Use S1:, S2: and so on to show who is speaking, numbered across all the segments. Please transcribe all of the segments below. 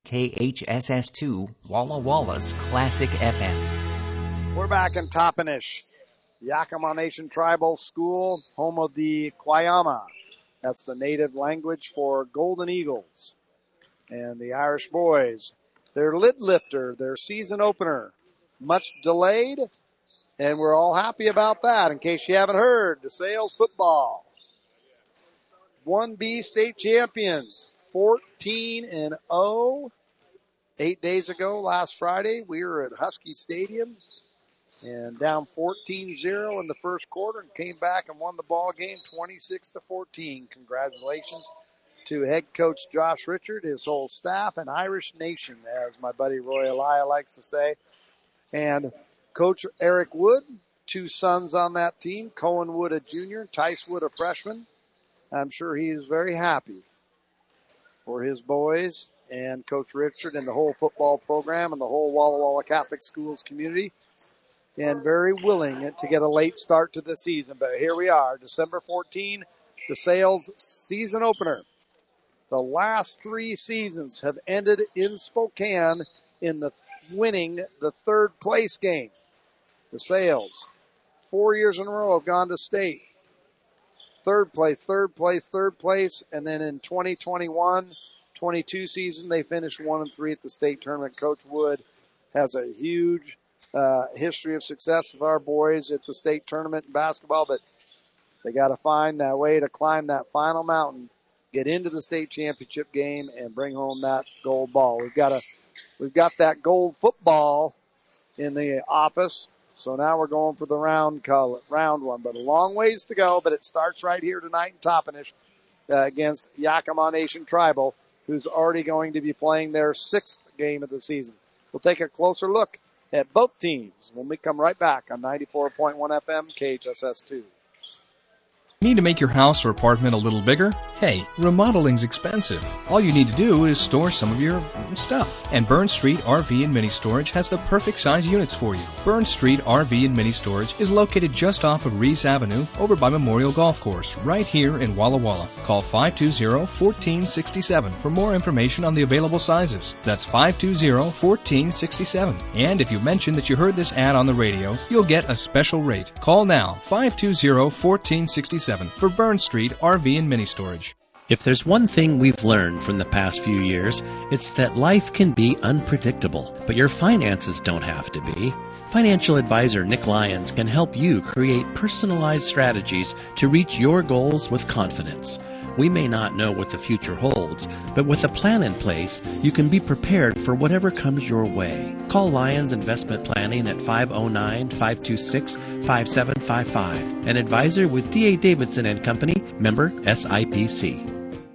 S1: KHSS2, Walla Walla's Classic FM.
S2: We're back in Toppenish, Yakima Nation Tribal School, home of the Kwayama. That's the native language for Golden Eagles. And the Irish boys, their lid lifter, their season opener, much delayed, and we're all happy about that. In case you haven't heard, DeSales football, 1B state champions, 14-0. 8 days ago, last Friday, we were at Husky Stadium and down 14-0 in the first quarter and came back and won the ball game 26-14. Congratulations to head coach Josh Richard, his whole staff, and Irish Nation, as my buddy Roy Elia likes to say. And Coach Eric Wood, two sons on that team, Cohen Wood, a junior, Tice Wood, a freshman. I'm sure he is very happy for his boys and Coach Richard and the whole football program and the whole Walla Walla Catholic Schools community, and very willing to get a late start to the season. But here we are, December 14, DeSales season opener. The last 3 seasons have ended in Spokane in the winning the third place game. DeSales, 4 years in a row, have gone to state. Third place, and then in 2021-22 season, they finished 1-3 at the state tournament. Coach Wood has a huge history of success with our boys at the state tournament in basketball, but they got to find that way to climb that final mountain, get into the state championship game, and bring home that gold ball. We've got that gold football in the office. So now we're going for the round one, but a long ways to go. But it starts right here tonight in Toppenish against Yakima Nation Tribal, who's already going to be playing their 6th game of the season. We'll take a closer look at both teams when we come right back on 94.1 FM KHSS2.
S3: Need to make your house or apartment a little bigger? Hey, remodeling's expensive. All you need to do is store some of your stuff. And Burn Street RV and Mini Storage has the perfect size units for you. Burn Street RV and Mini Storage is located just off of Reese Avenue over by Memorial Golf Course, right here in Walla Walla. Call 520-1467 for more information on the available sizes. That's 520-1467. And if you mention that you heard this ad on the radio, you'll get a special rate. Call now, 520-1467 for Burn Street RV and Mini Storage.
S4: If there's one thing we've learned from the past few years, it's that life can be unpredictable, but your finances don't have to be. Financial advisor Nick Lyons can help you create personalized strategies to reach your goals with confidence. We may not know what the future holds, but with a plan in place, you can be prepared for whatever comes your way. Call Lyons Investment Planning at 509-526-5755. An advisor with D.A. Davidson and Company, member SIPC.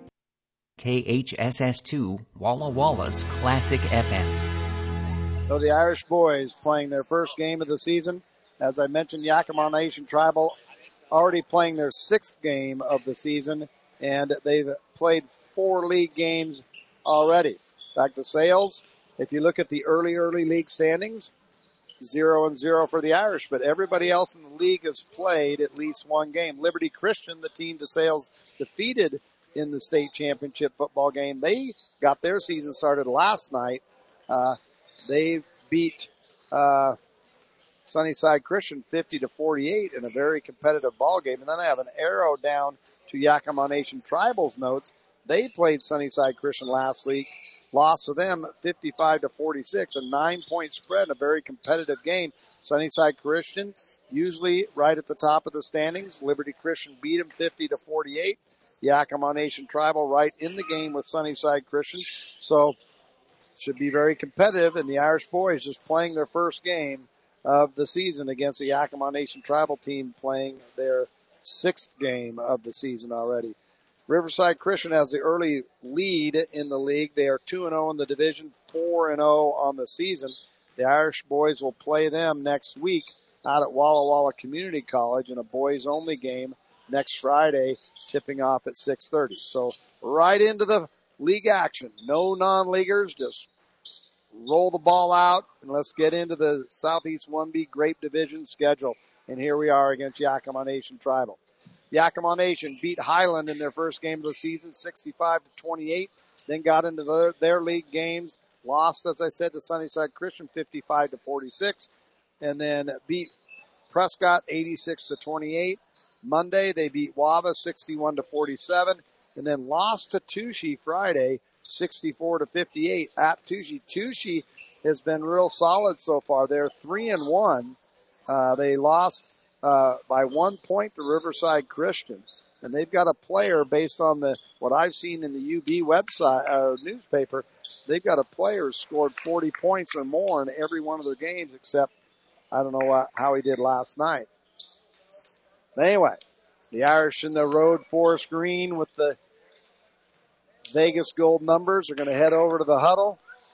S1: KHSS2, Walla Walla's Classic FM.
S2: So the Irish boys playing their first game of the season. As I mentioned, Yakima Nation Tribal already playing their 6th game of the season, and they've played 4 league games already. Back to DeSales. If you look at the early league standings, 0-0 for the Irish, but everybody else in the league has played at least one game. Liberty Christian, the team DeSales defeated in the state championship football game, they got their season started last night. They beat Sunnyside Christian 50-48 in a very competitive ball game. And then I have an arrow down to Yakima Nation Tribal's notes. They played Sunnyside Christian last week, lost to them 55-46, a 9-point spread in a very competitive game. Sunnyside Christian usually right at the top of the standings. Liberty Christian beat them 50-48. Yakima Nation Tribal right in the game with Sunnyside Christian. So should be very competitive, and the Irish boys just playing their first game of the season against the Yakima Nation Tribal team playing their 6th game of the season already. Riverside Christian has the early lead in the league. They are 2-0 in the division, 4-0 on the season. The Irish boys will play them next week out at Walla Walla Community College in a boys-only game next Friday, tipping off at 6:30. So right into the league action. No non-leaguers, just roll the ball out, and let's get into the Southeast 1B Grape Division schedule. And here we are against Yakima Nation Tribal. Yakima Nation beat Highland in their first game of the season, 65-28. Then got into their league games. Lost, as I said, to Sunnyside Christian 55-46. And then beat Prescott 86-28. Monday, they beat Wava 61-47. And then lost to Touchy Friday 64-58 at Touchy. Touchy has been real solid so far. They're 3-1. They lost by 1 point to Riverside Christian. And they've got a player based on what I've seen in the UB website newspaper. They've got a player who scored 40 points or more in every one of their games, except I don't know how he did last night. But anyway, the Irish in the road forest green with the Vegas gold numbers are going to head over to the huddle.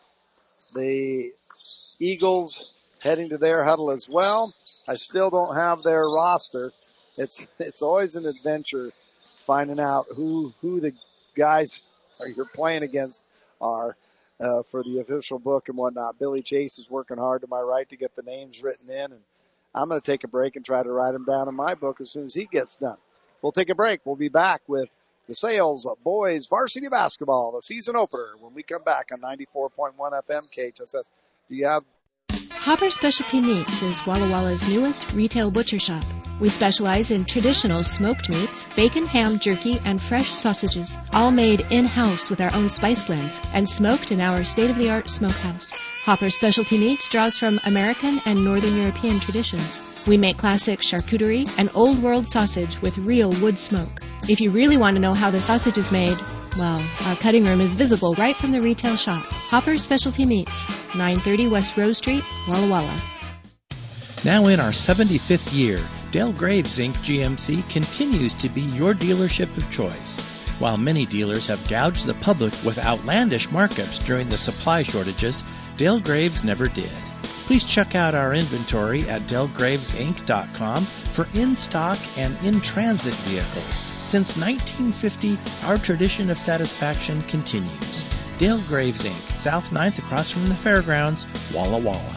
S2: The Eagles heading to their huddle as well. I still don't have their roster. It's always an adventure finding out who the guys you're playing against are for the official book and whatnot. Billy Chase is working hard to my right to get the names written in, and I'm going to take a break and try to write them down in my book as soon as he gets done. We'll take a break. We'll be back with the Sales Boys Varsity Basketball, the season opener, when we come back on 94.1 FM KHSS. Do you have...
S5: Hopper Specialty Meats is Walla Walla's newest retail butcher shop. We specialize in traditional smoked meats, bacon, ham, jerky, and fresh sausages, all made in-house with our own spice blends and smoked in our state-of-the-art smokehouse. Hopper Specialty Meats draws from American and Northern European traditions. We make classic charcuterie and old-world sausage with real wood smoke. If you really want to know how the sausage is made, well, our cutting room is visible right from the retail shop. Hopper Specialty Meats, 930 West Rose Street, Walla Walla.
S4: Now in our 75th year, Dale Graves Inc. GMC continues to be your dealership of choice. While many dealers have gouged the public with outlandish markups during the supply shortages, Dale Graves never did. Please check out our inventory at DaleGravesInc.com for in-stock and in-transit vehicles. Since 1950, our tradition of satisfaction continues. Dale Graves Inc., South 9th across from the fairgrounds, Walla Walla.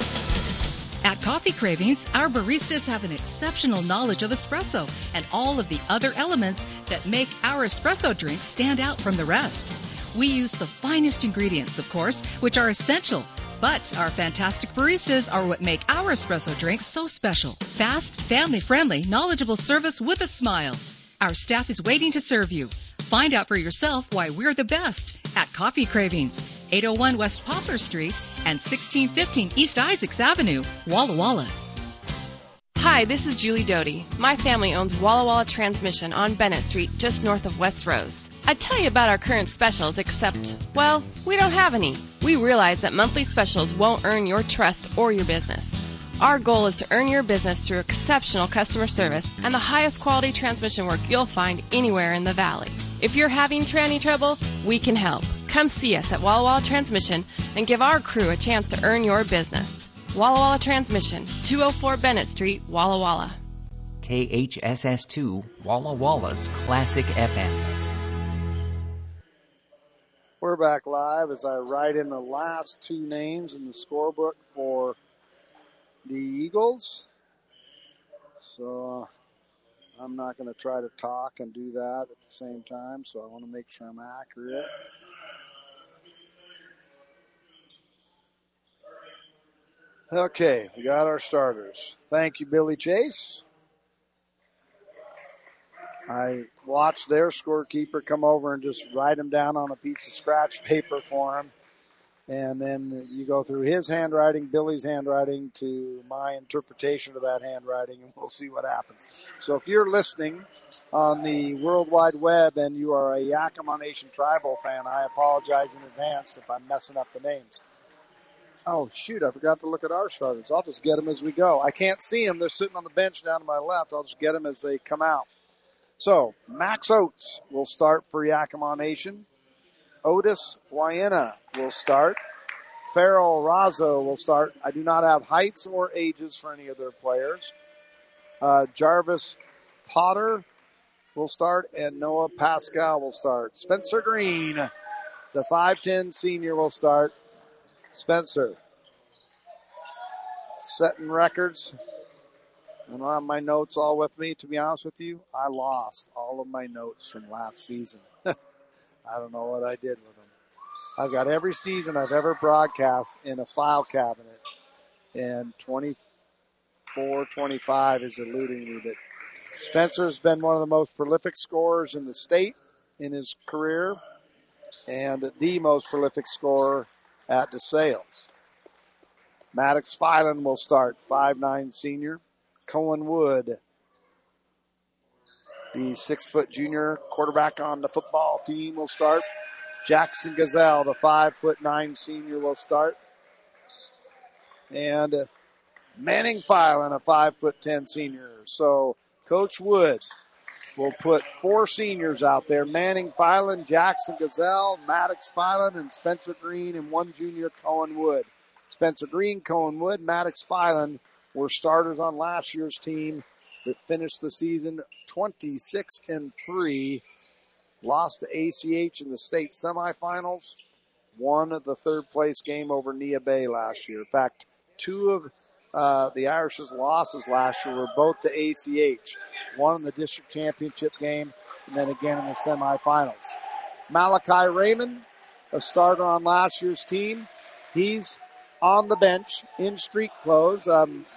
S6: At Coffee Cravings, our baristas have an exceptional knowledge of espresso and all of the other elements that make our espresso drinks stand out from the rest. We use the finest ingredients, of course, which are essential. But our fantastic baristas are what make our espresso drinks so special. Fast, family-friendly, knowledgeable service with a smile. Our staff is waiting to serve you. Find out for yourself why we're the best at Coffee Cravings, 801 West Poplar Street and 1615 East Isaacs Avenue, Walla Walla.
S7: Hi, this is Julie Doty. My family owns Walla Walla Transmission on Bennett Street, just north of West Rose. I'd tell you about our current specials, except, well, we don't have any. We realize that monthly specials won't earn your trust or your business. Our goal is to earn your business through exceptional customer service and the highest quality transmission work you'll find anywhere in the valley. If you're having tranny trouble, we can help. Come see us at Walla Walla Transmission and give our crew a chance to earn your business. Walla Walla Transmission, 204 Bennett Street, Walla Walla.
S1: KHSS2, Walla Walla's Classic FM.
S2: We're back live as I write in the last two names in the scorebook for the Eagles. So I'm not going to try to talk and do that at the same time, so I want to make sure I'm accurate. Okay, we got our starters. Thank you, Billy Chase. I watched their scorekeeper come over and just write them down on a piece of scratch paper for him. And then you go through his handwriting, Billy's handwriting, to my interpretation of that handwriting, and we'll see what happens. So if you're listening on the World Wide Web and you are a Yakima Nation Tribal fan, I apologize in advance if I'm messing up the names. Oh, shoot, I forgot to look at our starters. I'll just get them as we go. I can't see them. They're sitting on the bench down to my left. I'll just get them as they come out. So Max Oates will start for Yakima Nation. Otis Wyena will start. Farrell Razzo will start. I do not have heights or ages for any of their players. Jarvis Potter will start, and Noah Pascal will start. Spencer Green, the 5'10 senior, will start. Spencer, setting records. I don't have my notes all with me, to be honest with you. I lost all of my notes from last season. I don't know what I did with them. I've got every season I've ever broadcast in a file cabinet, and 24-25 is eluding me. But Spencer's been one of the most prolific scorers in the state in his career, and the most prolific scorer at DeSales. Maddox Filan will start, 5'9" senior. Cohen Wood, the 6-foot junior quarterback on the football team, will start. Jackson Gazelle, the 5'9" senior, will start. And Manning Filan, a 5'10" senior. So Coach Wood will put 4 seniors out there. Manning Filan, Jackson Gazelle, Maddox Filan, and Spencer Green, and 1 junior, Cohen Wood. Spencer Green, Cohen Wood, Maddox Filan were starters on last year's team that finished the season 26-3, lost to ACH in the state semifinals, won the third-place game over Nia Bay last year. In fact, 2 of the Irish's losses last year were both to ACH. One in the district championship game, and then again in the semifinals. Malachi Raymond, a starter on last year's team. He's on the bench in street clothes.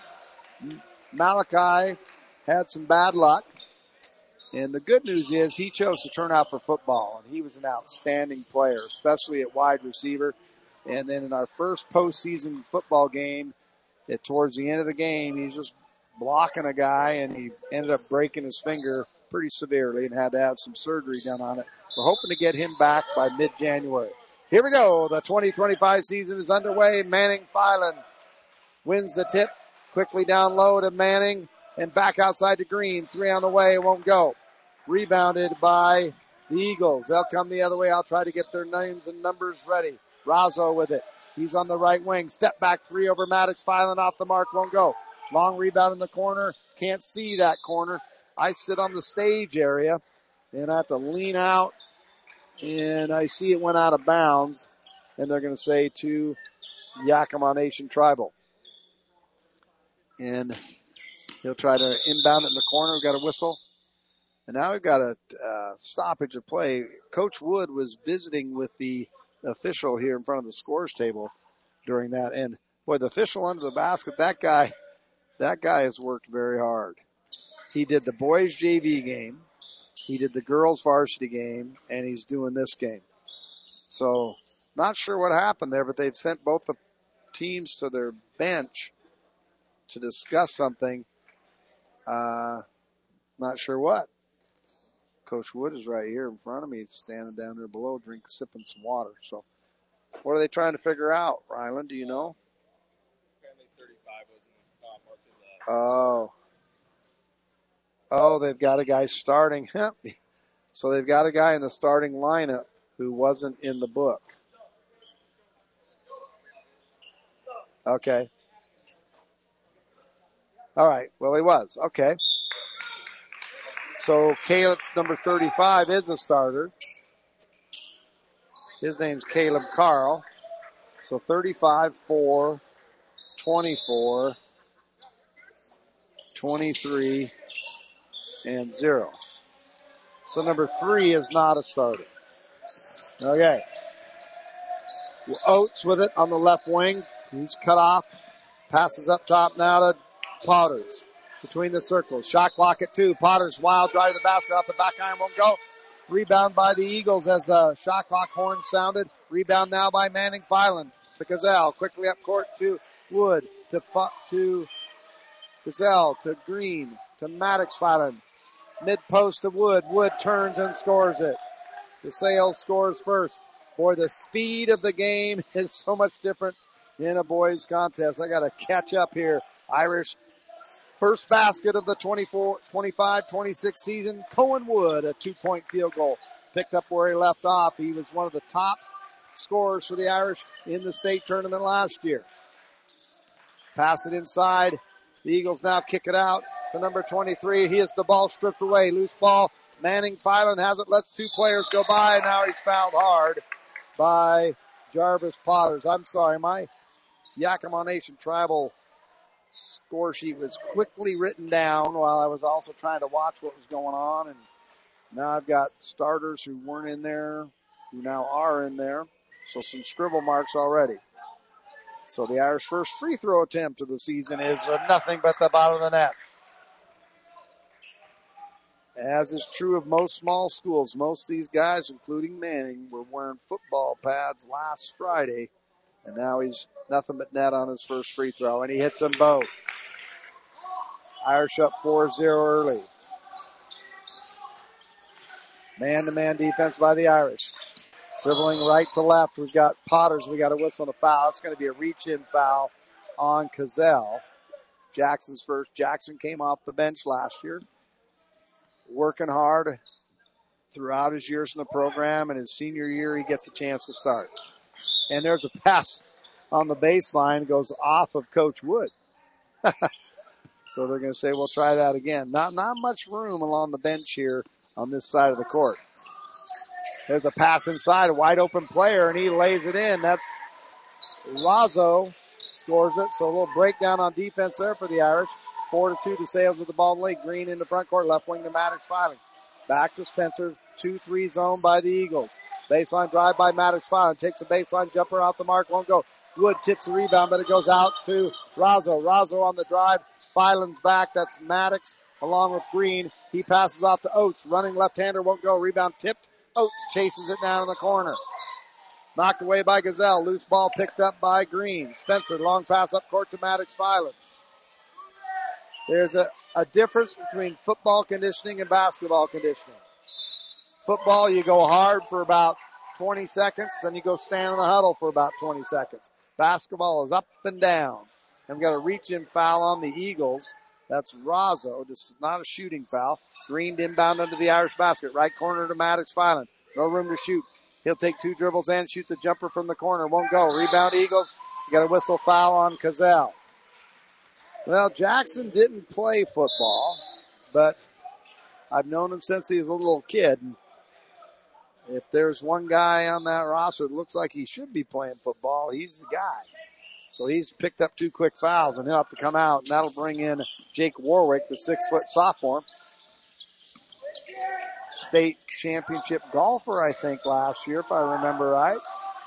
S2: Malachi had some bad luck. And the good news is he chose to turn out for football, and he was an outstanding player, especially at wide receiver. And then in our first postseason football game, towards the end of the game, he's just blocking a guy, and he ended up breaking his finger pretty severely and had to have some surgery done on it. We're hoping to get him back by mid-January. Here we go. The 2025 season is underway. Manning Filan wins the tip. Quickly down low to Manning and back outside to Green. 3 on the way. It won't go. Rebounded by the Eagles. They'll come the other way. I'll try to get their names and numbers ready. Razzo with it. He's on the right wing. Step back 3 over Maddox Filan, off the mark. Won't go. Long rebound in the corner. Can't see that corner. I sit on the stage area and I have to lean out, and I see it went out of bounds, and they're going to say to Yakima Nation Tribal. And he'll try to inbound it in the corner. We've got a whistle. And now we've got a stoppage of play. Coach Wood was visiting with the official here in front of the scores table during that. And, boy, the official under the basket, that guy has worked very hard. He did the boys JV game. He did the girls varsity game, and he's doing this game. So not sure what happened there, but they've sent both the teams to their bench to discuss something. Not sure what. Coach Wood is right here in front of me. He's standing down there below, sipping some water. So what are they trying to figure out, Ryland? Do you know?
S8: Apparently 35 wasn't marked in the
S2: Oh, they've got a guy starting. So they've got a guy in the starting lineup who wasn't in the book. Okay. All right. Well, he was. Okay. So Caleb, number 35, is a starter. His name's Caleb Carl. So 35, 4, 24, 23, and 0. So number 3 is not a starter. Okay. Oates with it on the left wing. He's cut off. Passes up top now to Potters. Between the circles. Shot clock at 2. Potters wild drive to the basket off the back iron. Won't go. Rebound by the Eagles as the shot clock horn sounded. Rebound now by Manning Filan to Gazelle. Quickly up court to Wood. To Gazelle. To Green. To Maddox Filan. Mid post to Wood. Wood turns and scores it. DeSales scores first. Boy, the speed of the game is so much different in a boys contest. I got to catch up here. Irish first basket of the 25-26 season. Cohen Wood, a 2-point field goal. Picked up where he left off. He was one of the top scorers for the Irish in the state tournament last year. Pass it inside. The Eagles now kick it out to number 23. He has the ball stripped away. Loose ball. Manning Filan has it. Lets 2 players go by. Now he's fouled hard by Jarvis Potters. I'm sorry, my Yakima Nation Tribal score sheet was quickly written down while I was also trying to watch what was going on. And now I've got starters who weren't in there, who now are in there. So some scribble marks already. So the Irish first free throw attempt of the season is nothing but the bottom of the net. As is true of most small schools, most of these guys, including Manning, were wearing football pads last Friday. And now he's nothing but net on his first free throw. And he hits them both. Irish up 4-0 early. Man-to-man defense by the Irish. Dribbling right to left. We've got Potters. We got a whistle and a foul. It's going to be a reach-in foul on Cazell. Jackson's first. Jackson came off the bench last year. Working hard throughout his years in the program. And his senior year, he gets a chance to start. And there's a pass on the baseline. It goes off of Coach Wood. So they're going to say, we'll try that again. Not much room along the bench here on this side of the court. There's a pass inside, a wide open player, and he lays it in. That's Razzo scores it. So a little breakdown on defense there for the Irish. 4-2 to Sales with the ball in the league. Green in the front court, left wing to Maddox Filing. Back to Spencer, 2-3 zone by the Eagles. Baseline drive by Maddox Filing. Takes a baseline jumper off the mark, won't go. Wood tips the rebound, but it goes out to Razzo. Razzo on the drive. Filan's back. That's Maddox along with Green. He passes off to Oates. Running left-hander won't go. Rebound tipped. Oates chases it down in the corner. Knocked away by Gazelle. Loose ball picked up by Green. Spencer, long pass up court to Maddox Filan. There's a difference between football conditioning and basketball conditioning. Football, you go hard for about 20 seconds, then you go stand in the huddle for about 20 seconds. Basketball is up and down. And we've got a reach-in foul on the Eagles. That's Razzo. This is not a shooting foul. Green inbound under the Irish basket. Right corner to Maddox Filan. No room to shoot. He'll take 2 dribbles and shoot the jumper from the corner. Won't go. Rebound Eagles. You got a whistle foul on Cazell. Well, Jackson didn't play football, but I've known him since he was a little kid. If there's one guy on that roster that looks like he should be playing football, he's the guy. So he's picked up 2 quick fouls, and he'll have to come out, and that'll bring in Jake Warwick, the 6-foot sophomore. State championship golfer, I think, last year, if I remember right.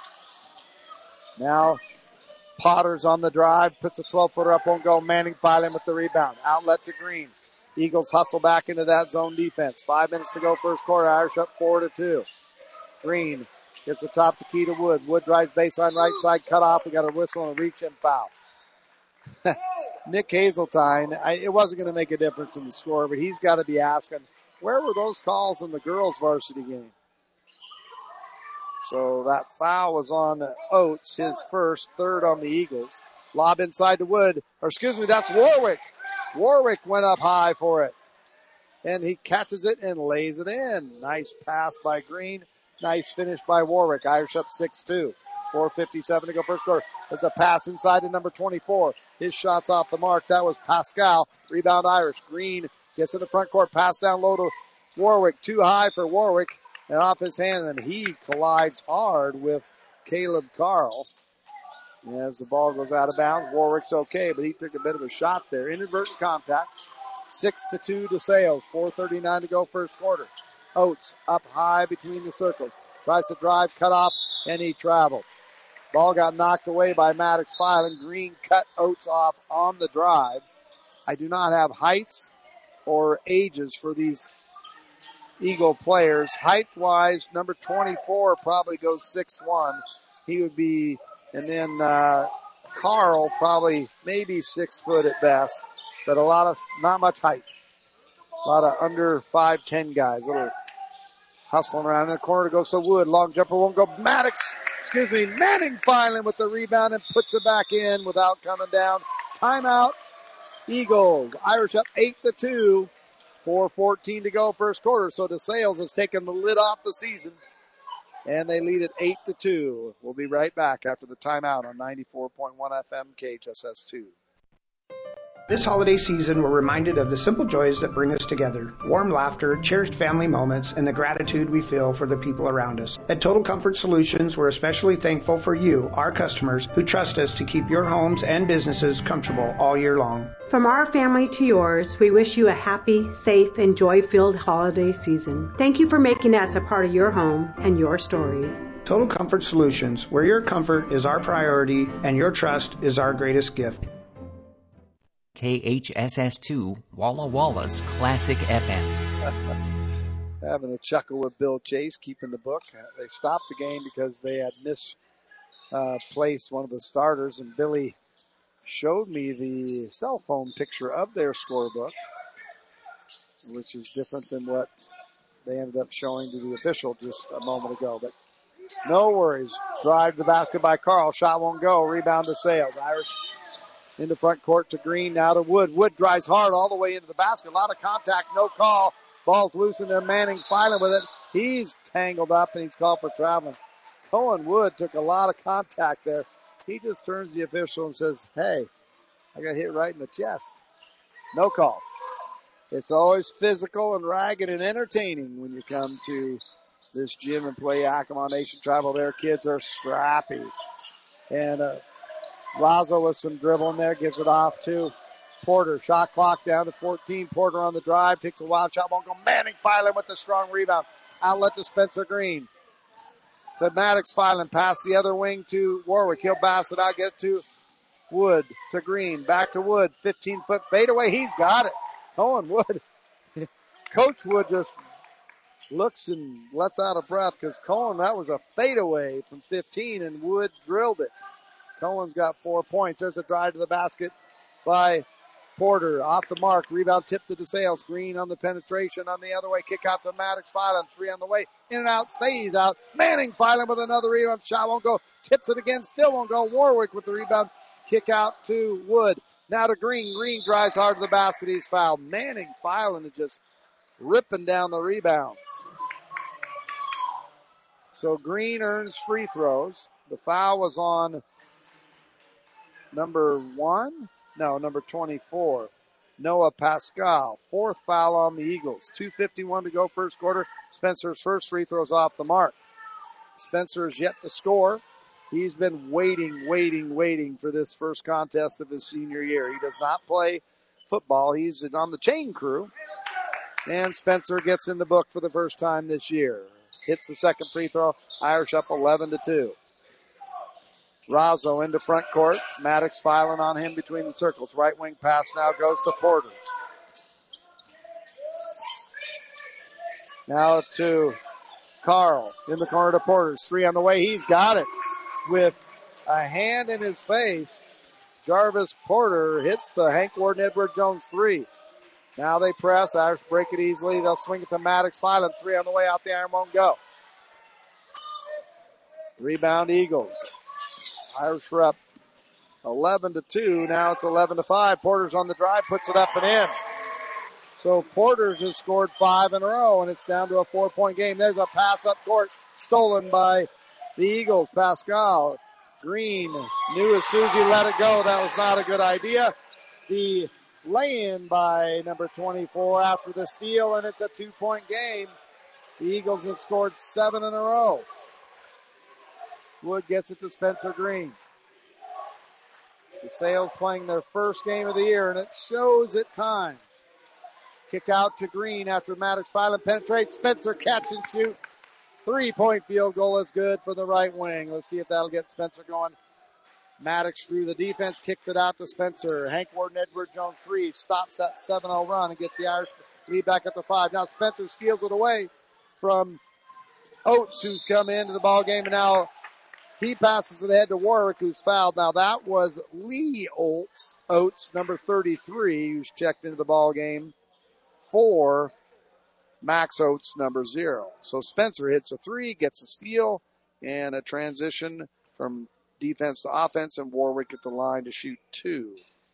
S2: Now, Potter's on the drive, puts a 12-footer up, won't go. Manning Filan with the rebound. Outlet to Green. Eagles hustle back into that zone defense. 5 minutes to go, first quarter. Irish up 4-2. Green gets the top of the key to Wood. Wood drives baseline right side, cut off. We got a whistle and a reach-in foul. Nick Hazeltine, it wasn't going to make a difference in the score, but he's got to be asking, where were those calls in the girls' varsity game? So that foul was on Oates, his first, third on the Eagles. Lob inside to Wood. That's Warwick. Warwick went up high for it. And he catches it and lays it in. Nice pass by Green. Nice finish by Warwick. Irish up 6-2. 4:57 to go first quarter. There's a pass inside to number 24. His shot's off the mark. That was Pascal. Rebound Irish. Green gets in the front court. Pass down low to Warwick. Too high for Warwick. And off his hand. And he collides hard with Caleb Carl. And as the ball goes out of bounds, Warwick's okay, but he took a bit of a shot there. Inadvertent contact. 6-2 to Sales. 4:39 to go first quarter. Oates up high between the circles. Tries to drive, cut off, and he traveled. Ball got knocked away by Maddox Filan. Green cut Oates off on the drive. I do not have heights or ages for these Eagle players. Height-wise, number 24 probably goes 6'1". He would be, and then Carl probably maybe 6 foot at best, but not much height. A lot of under 5'10" guys, little hustling around in the corner to go. So Wood, long jumper won't go. Manning Filan with the rebound and puts it back in without coming down. Timeout, Eagles. Irish up 8-2. 4:14 to go first quarter. So DeSales has taken the lid off the season, and they lead at 8-2. We'll be right back after the timeout on 94.1 FM KHSS2.
S8: This holiday season, we're reminded of the simple joys that bring us together, warm laughter, cherished family moments, and the gratitude we feel for the people around us. At Total Comfort Solutions, we're especially thankful for you, our customers, who trust us to keep your homes and businesses comfortable all year long.
S9: From our family to yours, we wish you a happy, safe, and joy-filled holiday season. Thank you for making us a part of your home and your story.
S8: Total Comfort Solutions, where your comfort is our priority and your trust is our greatest gift.
S1: KHSS2 Walla Walla's Classic FM.
S2: Having a chuckle with Bill Chase, keeping the book. They stopped the game because they had misplaced one of the starters, and Billy showed me the cell phone picture of their scorebook, which is different than what they ended up showing to the official just a moment ago. But no worries. Drive to the basket by Carl. Shot won't go. Rebound to Sales. Irish in the front court to Green. Now to Wood. Wood drives hard all the way into the basket. A lot of contact. No call. Ball's loose in there. Manning filing with it. He's tangled up and he's called for traveling. Cohen Wood took a lot of contact there. He just turns to the official and says, hey, I got hit right in the chest. No call. It's always physical and ragged and entertaining when you come to this gym and play Yakima Nation Tribal. Their kids are scrappy. And Lazo with some dribbling there, gives it off to Porter. Shot clock down to 14. Porter on the drive, takes a wild shot, won't go. Manning Filan with the strong rebound. Outlet to Spencer Green. To Maddox Filan, pass the other wing to Warwick. He'll pass it out, get it to Wood, to Green, back to Wood. 15-foot fadeaway, he's got it. Cohen Wood. Coach Wood just looks and lets out a breath because Cohen, that was a fadeaway from 15, and Wood drilled it. Cohen's got 4 points. There's a drive to the basket by Porter. Off the mark. Rebound tipped to DeSales. Green on the penetration on the other way. Kick out to Maddox Filan. 3 on the way. In and out. Stays out. Manning Filan with another rebound. Shot won't go. Tips it again. Still won't go. Warwick with the rebound. Kick out to Wood. Now to Green. Green drives hard to the basket. He's fouled. Manning Filan is just ripping down the rebounds. So Green earns free throws. The foul was on number 24. Noah Pascal. 4th foul on the Eagles. 2:51 to go first quarter. Spencer's first free throws off the mark. Spencer is yet to score. He's been waiting for this first contest of his senior year. He does not play football. He's on the chain crew. And Spencer gets in the book for the first time this year. Hits the second free throw. Irish up 11-2. Razzo into front court. Maddox Filan on him between the circles. Right wing pass now goes to Porter. Now to Carl in the corner to Porter. 3 on the way. He's got it. With a hand in his face, Jarvis Porter hits the Hank Warden Edward Jones 3. Now they press. Irish break it easily. They'll swing it to Maddox Filan. 3 on the way. Out the iron won't go. Rebound Eagles. Irish are up 11-2. Now it's 11-5. Porter's on the drive. Puts it up and in. So Porter's has scored 5 in a row, and it's down to a 4-point game. There's a pass up court stolen by the Eagles. Pascal. Green knew as soon as he let it go that was not a good idea. The lay-in by number 24 after the steal, and it's a 2-point game. The Eagles have scored 7 in a row. Wood gets it to Spencer Green. The Sales playing their first game of the year, and it shows at times. Kick out to Green after Maddox Filan penetrates. Spencer catch and shoot. 3-point field goal is good for the right wing. Let's see if that'll get Spencer going. Maddox through the defense, kicked it out to Spencer. Hank Warden Edward Jones 3 stops that 7-0 run and gets the Irish lead back up to 5. Now Spencer steals it away from Oates, who's come into the ball game, and now he passes it ahead to Warwick, who's fouled. Now that was Lee Oates, number 33, who's checked into the ball game for Max Oates, number 0. So Spencer hits a 3, gets a steal, and a transition from defense to offense, and Warwick at the line to shoot 2.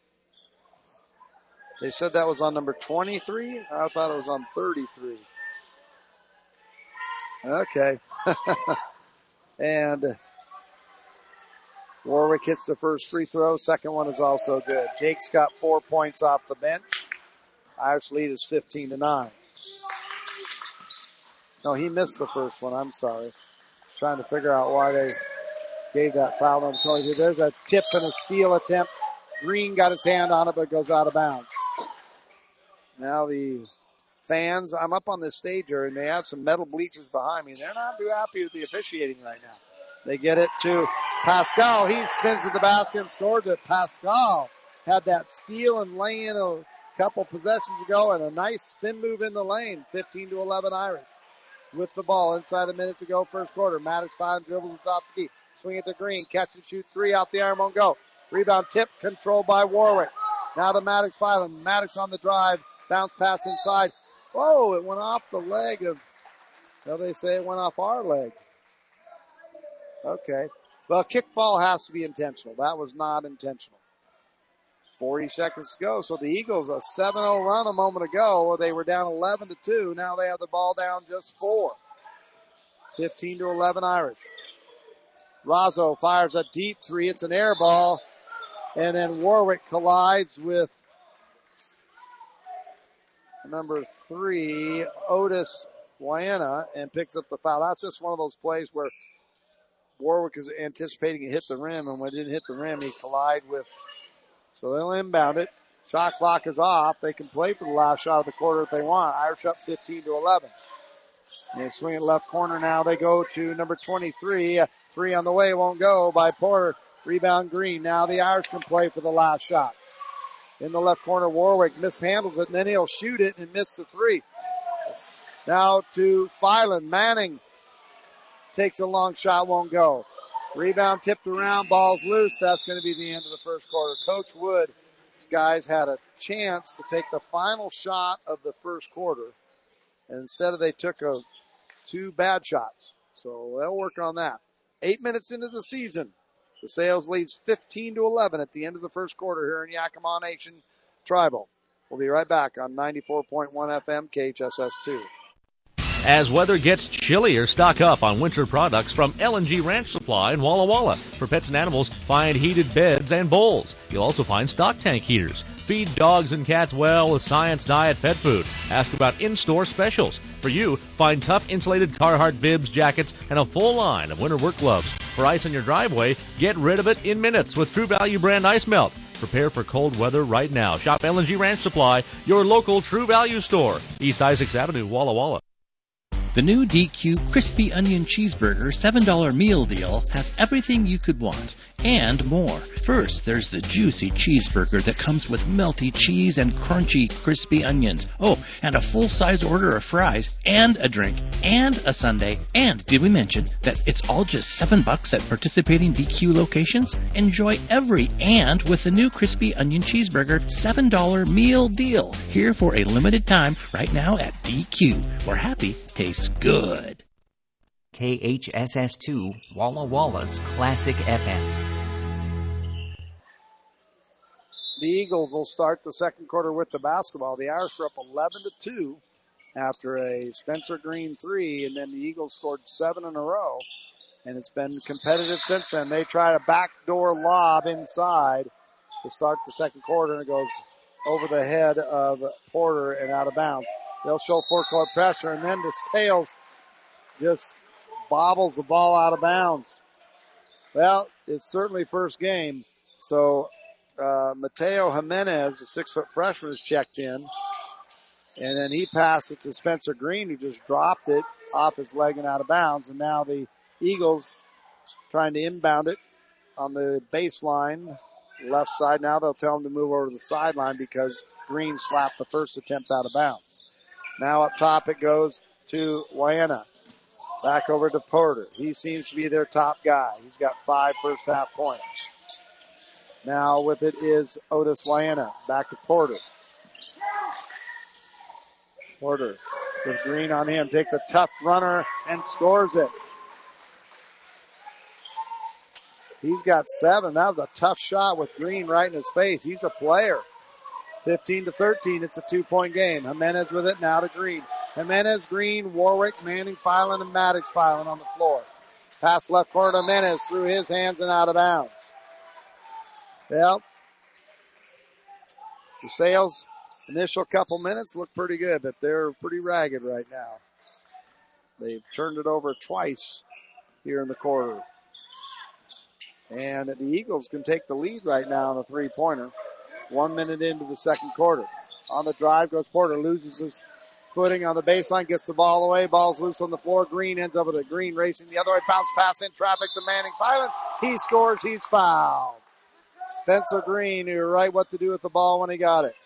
S2: They said that was on number 23. I thought it was on 33. Okay. And Warwick hits the first free throw. Second one is also good. Jake's got 4 points off the bench. Irish lead is 15-9. No, he missed the first one. I'm sorry. Trying to figure out why they gave that foul on 22. There's a tip and a steal attempt. Green got his hand on it, but goes out of bounds. Now the fans, I'm up on this stage here, and they have some metal bleachers behind me. They're not too happy with the officiating right now. They get it to Pascal. He spins at the basket and scores it. Pascal had that steal and lay in a couple possessions ago and a nice spin move in the lane. 15-11 Irish with the ball. Inside a minute to go, first quarter. Maddox 5 dribbles at the top of the key. Swing it to Green. Catch and shoot 3 out the iron, won't go. Rebound tip controlled by Warwick. Now to Maddox 5. Maddox on the drive. Bounce pass inside. Whoa, it went off the leg of, well, they say it went off our leg. Okay. Well, kickball has to be intentional. That was not intentional. 40 seconds to go. So the Eagles, a 7-0 run a moment ago. They were down 11-2. Now they have the ball down just 4. 15-11 Irish. Razzo fires a deep 3. It's an air ball. And then Warwick collides with number 3, Otis Wyena, and picks up the foul. That's just one of those plays where Warwick is anticipating it hit the rim, and when it didn't hit the rim, he collided with. So they'll inbound it. Shot clock is off. They can play for the last shot of the quarter if they want. Irish up 15-11. And they swing it left corner now. They go to number 23. 3 on the way, won't go by Porter. Rebound Green. Now the Irish can play for the last shot. In the left corner, Warwick mishandles it, and then he'll shoot it and miss the 3. Now to Filan. Manning takes a long shot, won't go. Rebound tipped around, ball's loose. That's going to be the end of the first quarter. Coach Wood, these guys had a chance to take the final shot of the first quarter, and instead they took 2 bad shots. So they'll work on that. 8 minutes into the season, the Sales leads 15-11 at the end of the first quarter here in Yakima Nation Tribal. We'll be right back on 94.1 FM KHSS2.
S10: As weather gets chillier, stock up on winter products from L&G Ranch Supply in Walla Walla. For pets and animals, find heated beds and bowls. You'll also find stock tank heaters. Feed dogs and cats well with Science Diet pet food. Ask about in-store specials. For you, find tough insulated Carhartt bibs, jackets, and a full line of winter work gloves. For ice on your driveway, get rid of it in minutes with True Value brand ice melt. Prepare for cold weather right now. Shop L&G Ranch Supply, your local True Value store. East Isaacs Avenue, Walla Walla.
S4: The new DQ Crispy Onion Cheeseburger $7 meal deal has everything you could want and more. First, there's the juicy cheeseburger that comes with melty cheese and crunchy crispy onions. Oh, and a full-size order of fries and a drink and a sundae. And did we mention that it's all just $7 at participating DQ locations? Enjoy every and with the new Crispy Onion Cheeseburger $7 meal deal. Here for a limited time right now at DQ, where happy tastes good.
S1: KHSS2, Walla Walla's Classic FM.
S2: The Eagles will start the second quarter with the basketball. The Irish are up 11-2 after a Spencer Green 3, and then the Eagles scored 7 in a row, and it's been competitive since then. They try a backdoor lob inside to start the second quarter, and it goes over the head of Porter and out of bounds. They'll show four-court pressure, and then the Sales just bobbles the ball out of bounds. Well, it's certainly first game, so Mateo Jimenez, the 6-foot freshman, is checked in. And then he passed it to Spencer Green, who just dropped it off his leg and out of bounds. And now the Eagles trying to inbound it on the baseline, left side. Now they'll tell him to move over to the sideline because Green slapped the first attempt out of bounds. Now up top it goes to Wyena. Back over to Porter. He seems to be their top guy. He's got 5 first-half points. Now with it is Otis Wyena. Back to Porter. Porter with Green on him. Takes a tough runner and scores it. He's got 7. That was a tough shot with Green right in his face. He's a player. 15-13. It's a 2-point game. Jimenez with it now to Green. Jimenez, Green, Warwick, Manning, Filan, and Maddox Filan on the floor. Pass left corner to Jimenez through his hands and out of bounds. Well, the Sales initial couple minutes look pretty good, but they're pretty ragged right now. They've turned it over twice here in the quarter. And the Eagles can take the lead right now on a three-pointer. 1 minute into the second quarter. On the drive goes Porter, loses his footing on the baseline, gets the ball away. Ball's loose on the floor. Green ends up with it. Green racing the other way. Bounce pass in traffic to Manning Filan. He scores. He's fouled. Spencer Green knew right what to do with the ball when he got it.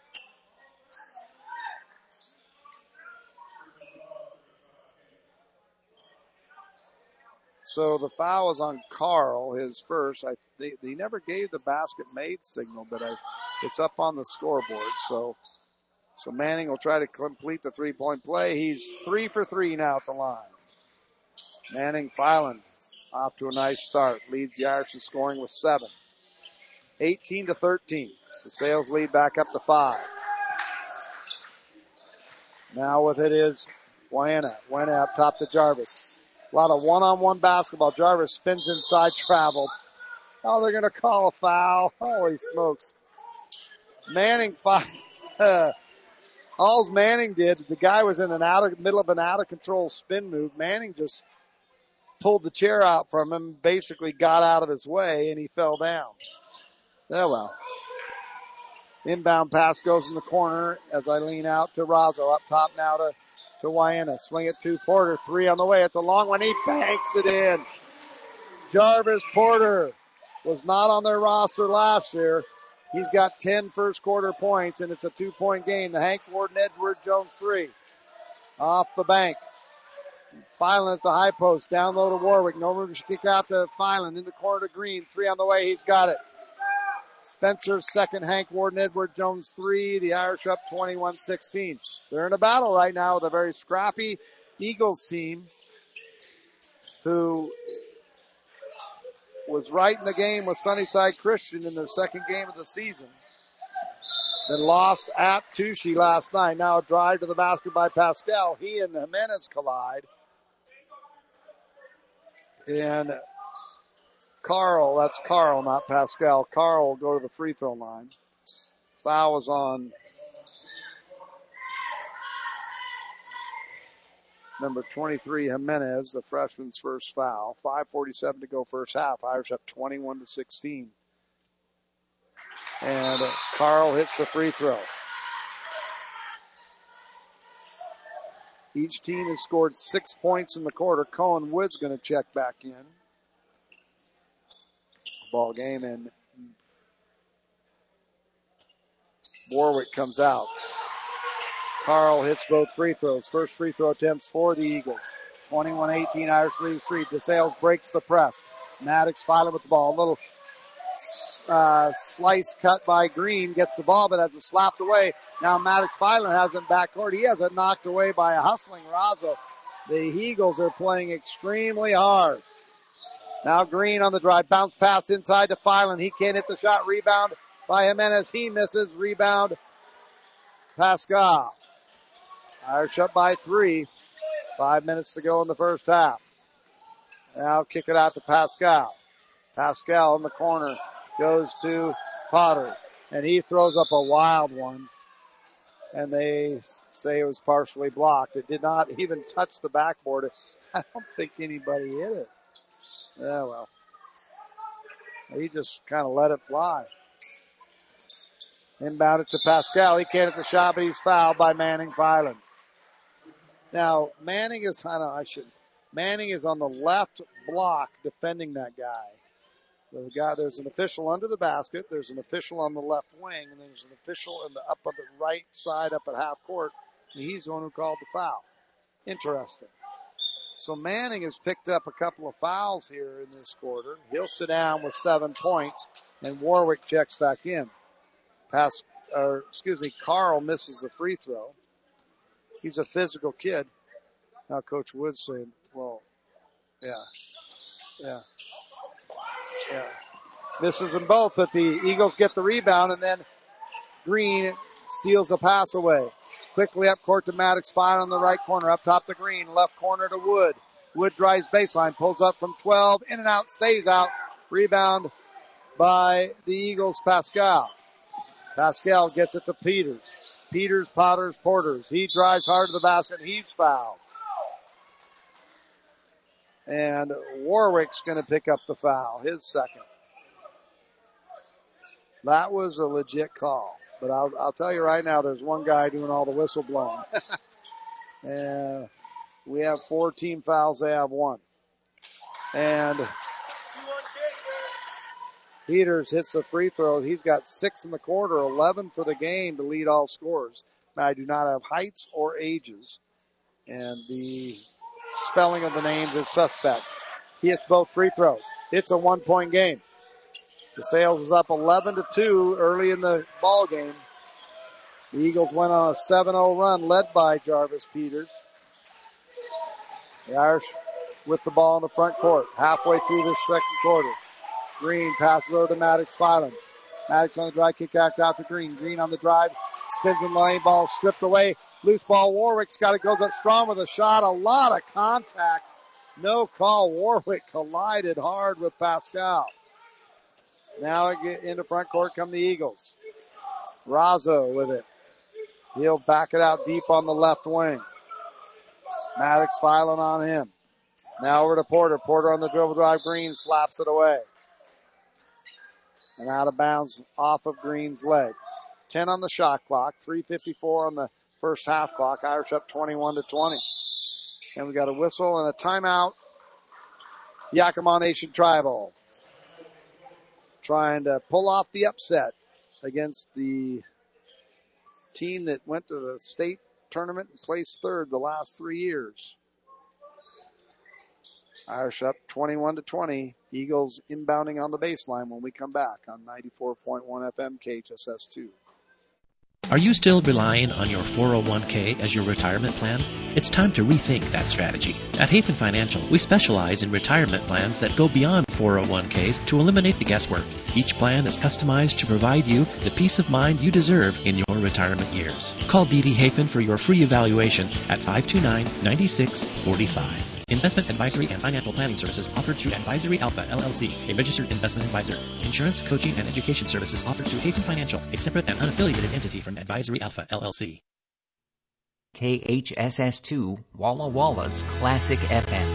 S2: So the foul is on Carl, his first. They never gave the basket made signal, but it's up on the scoreboard. So Manning will try to complete the three-point play. He's 3 for 3 now at the line. Manning Filan off to a nice start. Leads the Irish in scoring with 7. 18-13. The Sales lead back up to 5. Now with it is Wayana. Wayana up top to Jarvis. A lot of one-on-one basketball. Jarvis spins inside, traveled. Oh, they're going to call a foul. Holy smokes. Manning all Manning did, the guy was in middle of an out-of-control spin move. Manning just pulled the chair out from him, basically got out of his way, and he fell down. Oh, well. Inbound pass goes in the corner as I lean out to Razzo. Up top now to Wayana. Swing it to Porter. 3 on the way. It's a long one. He banks it in. Jarvis Porter was not on their roster last year. He's got 10 first quarter points, and it's a 2-point game. The Hank Warden Edward Jones 3. Off the bank. Filan at the high post. Down low to Warwick. No room to kick out to Filan. In the corner to Green. 3 on the way. He's got it. Spencer's second, Hank Warden Edward Jones 3. The Irish up 21-16. They're in a battle right now with a very scrappy Eagles team who was right in the game with Sunnyside Christian in their second game of the season. Then lost at Touchy last night. Now a drive to the basket by Pascal. He and Jimenez collide. And Carl, that's Carl, not Pascal. Carl will go to the free throw line. Foul is on number 23, Jimenez, the freshman's first foul. 5:47 to go first half. Irish up 21-16. And Carl hits the free throw. Each team has scored 6 points in the quarter. Cohen Wood's going to check back in. Ball game, and Warwick comes out. Carl hits both free throws. First free throw attempts for the Eagles. 21-18, Irish leads 3. DeSales breaks the press. Maddox Filan with the ball. A little slice cut by Green. Gets the ball, but has it slapped away. Now Maddox Filan has it backcourt. He has it knocked away by a hustling Razzo. The Eagles are playing extremely hard. Now Green on the drive. Bounce pass inside to Filan. He can't hit the shot. Rebound by Jimenez. He misses. Rebound Pascal. Irish up by 3. 5 minutes to go in the first half. Now kick it out to Pascal. Pascal in the corner goes to Potter. And he throws up a wild one. And they say it was partially blocked. It did not even touch the backboard. I don't think anybody hit it. Yeah, well. He just kind of let it fly. Inbound it to Pascal. He can't hit the shot, but he's fouled by Manning Filan. Now, Manning is on the left block defending that guy. There's an official under the basket. There's an official on the left wing, and there's an official up on the right side up at half court. And he's the one who called the foul. Interesting. So Manning has picked up a couple of fouls here in this quarter. He'll sit down with 7 points, and Warwick checks back in. Carl misses the free throw. He's a physical kid. Now Coach Wood's saying, well, yeah. Misses them both, but the Eagles get the rebound, and then Green steals the pass away. Quickly up court to Maddox, Filan on the right corner, up top to Green, left corner to Wood. Wood drives baseline, pulls up from 12, in and out, stays out. Rebound by the Eagles, Pascal. Pascal gets it to Peters. Peters, Potters, Porters. He drives hard to the basket, and he's fouled. And Warwick's going to pick up the foul, his second. That was a legit call. But I'll tell you right now, there's one guy doing all the whistle blowing. And we have 4 team fouls. They have 1. And Peters hits the free throw. He's got 6 in the quarter, 11 for the game to lead all scorers. Now, I do not have heights or ages. And the spelling of the names is suspect. He hits both free throws. It's a 1-point game. DeSales is up 11-2 early in the ball game. The Eagles went on a 7-0 run led by Jarvis Peters. The Irish with the ball in the front court halfway through this second quarter. Green passes over to Maddox Filan. Maddox on the drive, kick out to Green. Green on the drive, spins in the lane, ball stripped away. Loose ball, Warwick's got it, goes up strong with a shot. A lot of contact. No call. Warwick collided hard with Pascal. Now into front court come the Eagles. Razzo with it. He'll back it out deep on the left wing. Maddox Filan on him. Now over to Porter. Porter on the dribble drive. Green slaps it away. And out of bounds off of Green's leg. 10 on the shot clock. 3:54 on the first half clock. Irish up 21-20. And we got a whistle and a timeout. Yakima Nation Tribal trying to pull off the upset against the team that went to the state tournament and placed third the last 3 years. Irish up 21-20. Eagles inbounding on the baseline when we come back on 94.1 FM KHSS2.
S4: Are you still relying on your 401k as your retirement plan? It's time to rethink that strategy. At Hafen Financial, we specialize in retirement plans that go beyond 401ks to eliminate the guesswork. Each plan is customized to provide you the peace of mind you deserve in your retirement years. Call D.D. Hafen for your free evaluation at 529-9645. Investment advisory and financial planning services offered through Advisory Alpha, LLC, a registered investment advisor. Insurance, coaching, and education services offered through Hafen Financial, a separate and unaffiliated entity from Advisory Alpha, LLC.
S1: KHSS2, Walla Walla's Classic FM.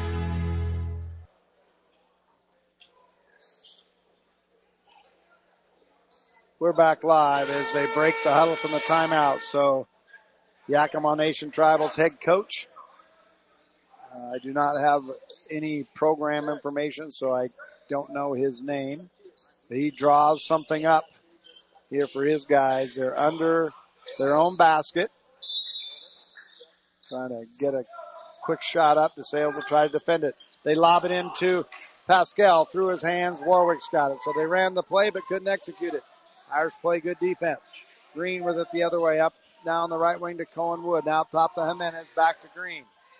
S2: We're back live as they break the huddle from the timeout. So Yakima Nation Tribal's head coach. I do not have any program information, so I don't know his name. He draws something up here for his guys. They're under their own basket. Trying to get a quick shot up. DeSales will try to defend it. They lob it into Pascal through his hands. Warwick's got it. So they ran the play but couldn't execute it. Irish play good defense. Green with it the other way up down the right wing to Cohen Wood. Now top to Jimenez, back to Green.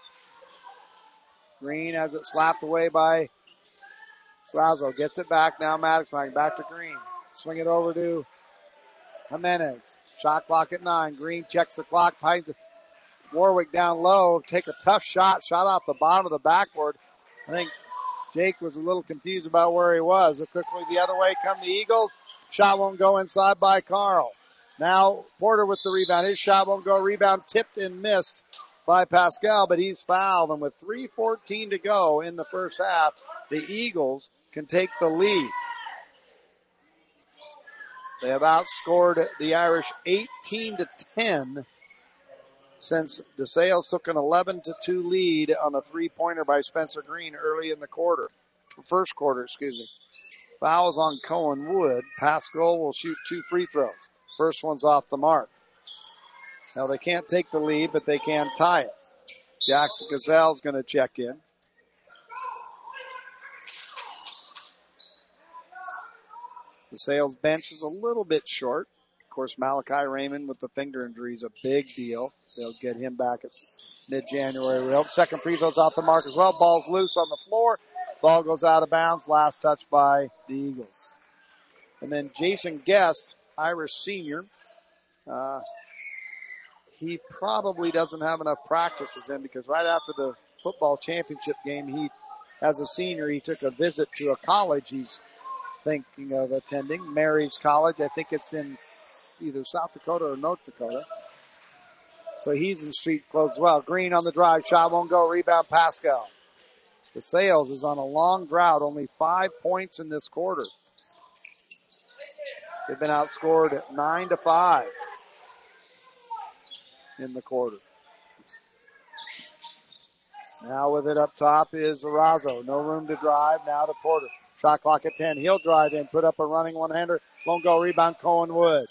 S2: Green has it slapped away by Razzo. Gets it back now. Maddox line back to Green. Swing it over to Jimenez. Shot clock at 9. Green checks the clock. Finds Warwick down low. Take a tough shot. Shot off the bottom of the backboard. I think Jake was a little confused about where he was. Quickly the other way come the Eagles. Shot won't go inside by Carl. Now Porter with the rebound. His shot won't go. Rebound tipped and missed by Pascal, but he's fouled. And with 3:14 to go in the first half, the Eagles can take the lead. They have outscored the Irish 18-10 since DeSales took an 11-2 lead on a three-pointer by Spencer Green early in the first quarter. Fouls on Cohen Wood. Pascal will shoot 2 free throws. First one's off the mark. Now they can't take the lead, but they can tie it. Jackson Gazelle's going to check in. The DeSales bench is a little bit short. Of course, Malachi Raymond with the finger injury is a big deal. They'll get him back at mid-January. We hope. Second free throw's off the mark as well. Ball's loose on the floor. Ball goes out of bounds. Last touch by the Eagles. And then Jason Guest, Irish senior. He probably doesn't have enough practices in because right after the football championship game, as a senior, he took a visit to a college he's thinking of attending, Mary's College. I think it's in either South Dakota or North Dakota. So he's in street clothes as well. Green on the drive. Shot won't go. Rebound Pascal. DeSales is on a long drought. Only 5 points in this quarter. They've been outscored 9-5 in the quarter. Now with it up top is Arazo. No room to drive. Now to Porter. Shot clock at 10. He'll drive in. Put up a running one-hander. Won't go. Rebound Cohen Wood.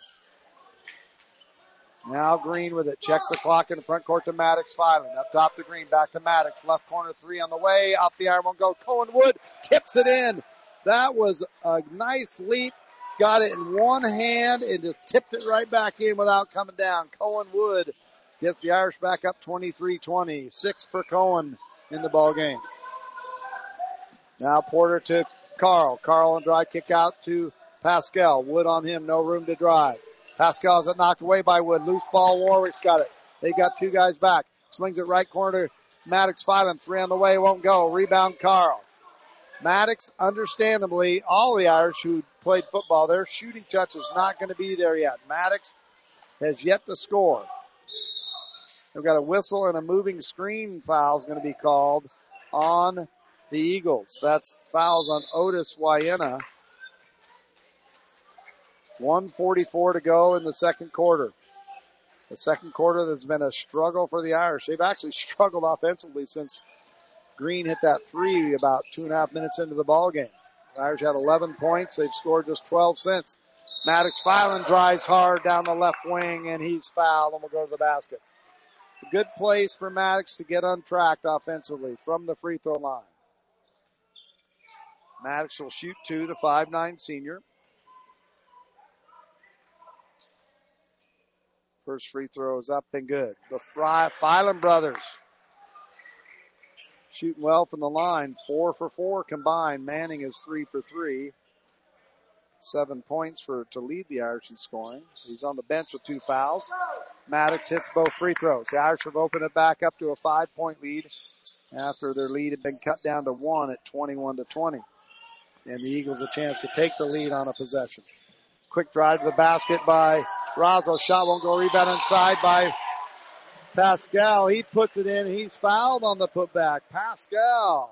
S2: Now Green with it. Checks the clock in the front court to Maddox Filan. Up top to Green. Back to Maddox. Left corner three on the way. Off the iron. Won't go. Cohen Wood tips it in. That was a nice leap. Got it in one hand and just tipped it right back in without coming down. Cohen Wood gets the Irish back up 23-20. 6 for Cohen in the ball game. Now Porter to Carl. Carl on drive kick out to Pascal. Wood on him. No room to drive. Pascal has it knocked away by Wood. Loose ball. Warwick's got it. They got two guys back. Swings it right corner to Maddox Filan. Three on the way. Won't go. Rebound Carl. Maddox, understandably, all the Irish who played football, their shooting touch is not going to be there yet. Maddox has yet to score. They've got a whistle and a moving screen foul is going to be called on the Eagles. That's fouls on Otis Wyena. 1:44 to go in the second quarter. The second quarter that's been a struggle for the Irish. They've actually struggled offensively since Green hit that three about 2.5 minutes into the ball game. The Irish had 11 points. They've scored just 12 since. Maddox Filan drives hard down the left wing, and he's fouled and will go to the basket. A good place for Maddox to get untracked offensively from the free throw line. Maddox will shoot two, the 5'9" senior. First free throw is up and good. The Filan brothers shooting well from the line. 4 for 4 combined. Manning is 3 for 3. 7 points to lead the Irish in scoring. He's on the bench with 2 fouls. Maddox hits both free throws. The Irish have opened it back up to a 5-point lead after their lead had been cut down to 1 at 21-20. And the Eagles a chance to take the lead on a possession. Quick drive to the basket by Razo. Shot won't go. Rebound inside by Pascal. He puts it in. He's fouled on the putback. Pascal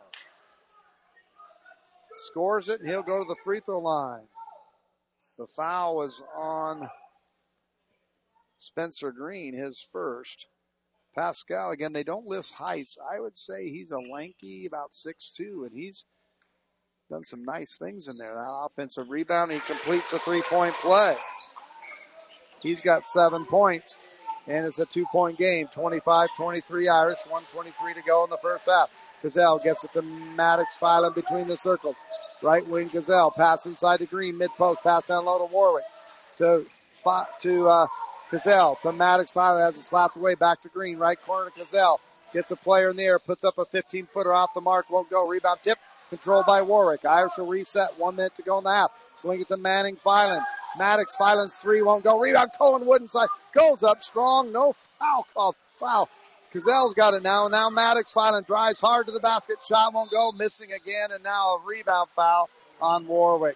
S2: scores it, and he'll go to the free throw line. The foul was on Spencer Green, his first. Pascal, again, they don't list heights. I would say he's a lanky, about 6'2", and he's done some nice things in there. That offensive rebound, he completes the 3-point play. He's got 7 points, and it's a 2-point game. 25-23 Irish, 1:23 to go in the first half. Gazelle gets it to Maddox Filan between the circles. Right wing Gazelle, pass inside to Green, mid-post, pass down low to Warwick. To Gazelle, to Maddox Filan, has it slapped away, back to Green, right corner to Gazelle. Gets a player in the air, puts up a 15-footer off the mark, won't go. Rebound tip, controlled by Warwick. Irish will reset, 1 minute to go in the half. Swing it to Manning Filan. Maddox Filan's three won't go. Rebound Cohen Wood inside. Goes up strong. No foul called. Foul. Gazelle's got it now. Now Maddox Filan drives hard to the basket. Shot won't go. Missing again. And now a rebound foul on Warwick.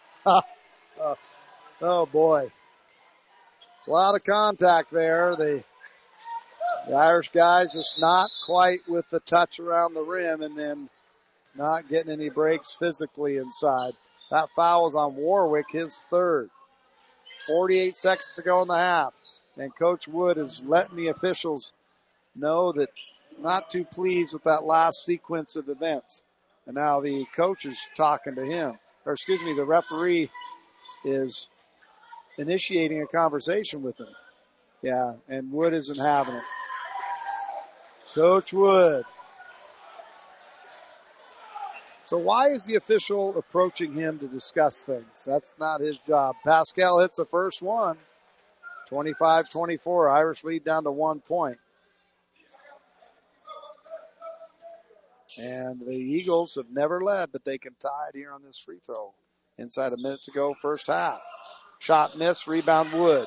S2: Oh boy. A lot of contact there. The Irish guys just not quite with the touch around the rim and then not getting any breaks physically inside. That foul was on Warwick, his third. 48 seconds to go in the half. And Coach Wood is letting the officials know that not too pleased with that last sequence of events. And now the coach is talking to him. The referee is initiating a conversation with him. Yeah, and Wood isn't having it. Coach Wood. So why is the official approaching him to discuss things? That's not his job. Pascal hits the first one. 25-24. Irish lead down to 1 point. And the Eagles have never led, but they can tie it here on this free throw. Inside a minute to go, first half. Shot missed, rebound Wood.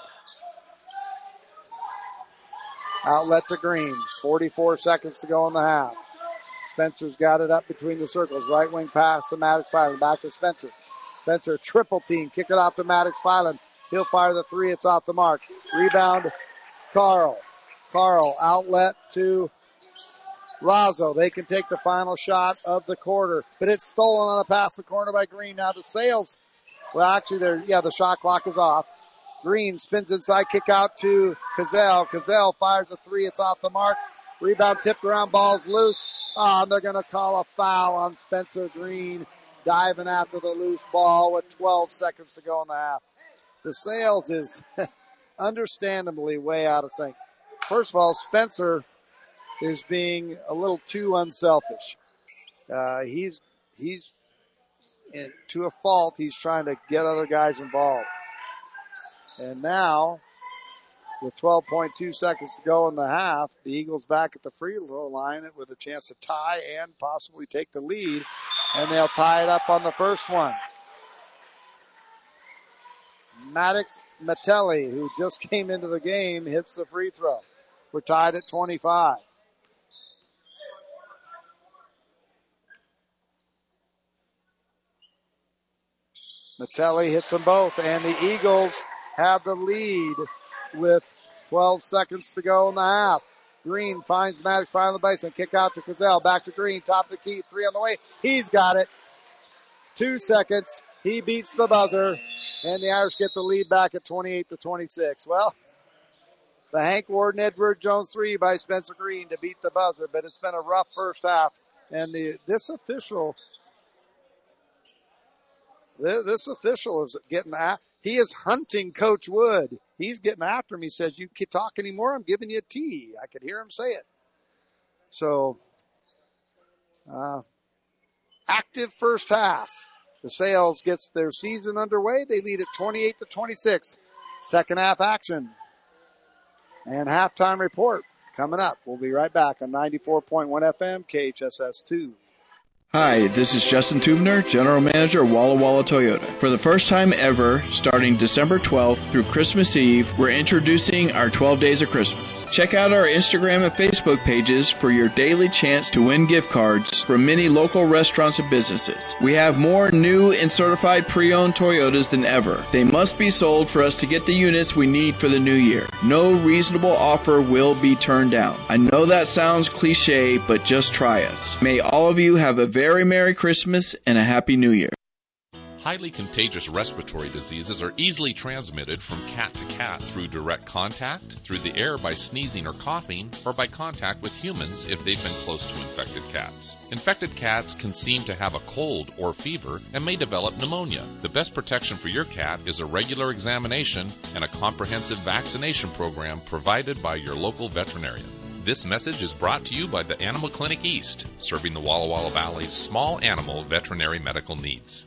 S2: Outlet to Green. 44 seconds to go in the half. Spencer's got it up between the circles. Right wing pass to Maddox Filan. Back to Spencer. Spencer triple team. Kick it off to Maddox Filan. He'll fire the three. It's off the mark. Rebound Carl. Carl outlet to Razo. They can take the final shot of the quarter. But it's stolen on a pass the corner by Green. Now to Sales. Well, actually, the shot clock is off. Green spins inside. Kick out to Gazelle. Gazelle fires a three. It's off the mark. Rebound tipped around. Ball's loose. Oh, they're going to call a foul on Spencer Green, diving after the loose ball with 12 seconds to go in the half. DeSales is understandably way out of sync. First of all, Spencer is being a little too unselfish. He's to a fault. He's trying to get other guys involved. And now, with 12.2 seconds to go in the half, the Eagles back at the free throw line with a chance to tie and possibly take the lead. And they'll tie it up on the first one. Maddox Metelli, who just came into the game, hits the free throw. We're tied at 25. Metelli hits them both, and the Eagles have the lead with 12 seconds to go in the half. Green finds Maddox, finally the baseline, kick out to Cazell, back to Green, top of the key, three on the way. He's got it. 2 seconds. He beats the buzzer, and the Irish get the lead back at 28-26. Well, the Hank Warden Edward Jones 3 by Spencer Green to beat the buzzer, but it's been a rough first half. And this official is getting he is hunting Coach Wood. He's getting after him. He says, "You can't talk anymore. I'm giving you a T." I could hear him say it. So, active first half. DeSales gets their season underway. They lead at 28-26. Second half action. And halftime report coming up. We'll be right back on 94.1 FM, KHSS2.
S11: Hi, this is Justin Tubner, General Manager of Walla Walla Toyota. For the first time ever, starting December 12th through Christmas Eve, we're introducing our 12 Days of Christmas. Check out our Instagram and Facebook pages for your daily chance to win gift cards from many local restaurants and businesses. We have more new and certified pre-owned Toyotas than ever. They must be sold for us to get the units we need for the new year. No reasonable offer will be turned down. I know that sounds cliche, but just try us. May all of you have a very Merry Christmas and a Happy New Year.
S12: Highly contagious respiratory diseases are easily transmitted from cat to cat through direct contact, through the air by sneezing or coughing, or by contact with humans if they've been close to infected cats. Infected cats can seem to have a cold or fever and may develop pneumonia. The best protection for your cat is a regular examination and a comprehensive vaccination program provided by your local veterinarian. This message is brought to you by the Animal Clinic East, serving the Walla Walla Valley's small animal veterinary medical needs.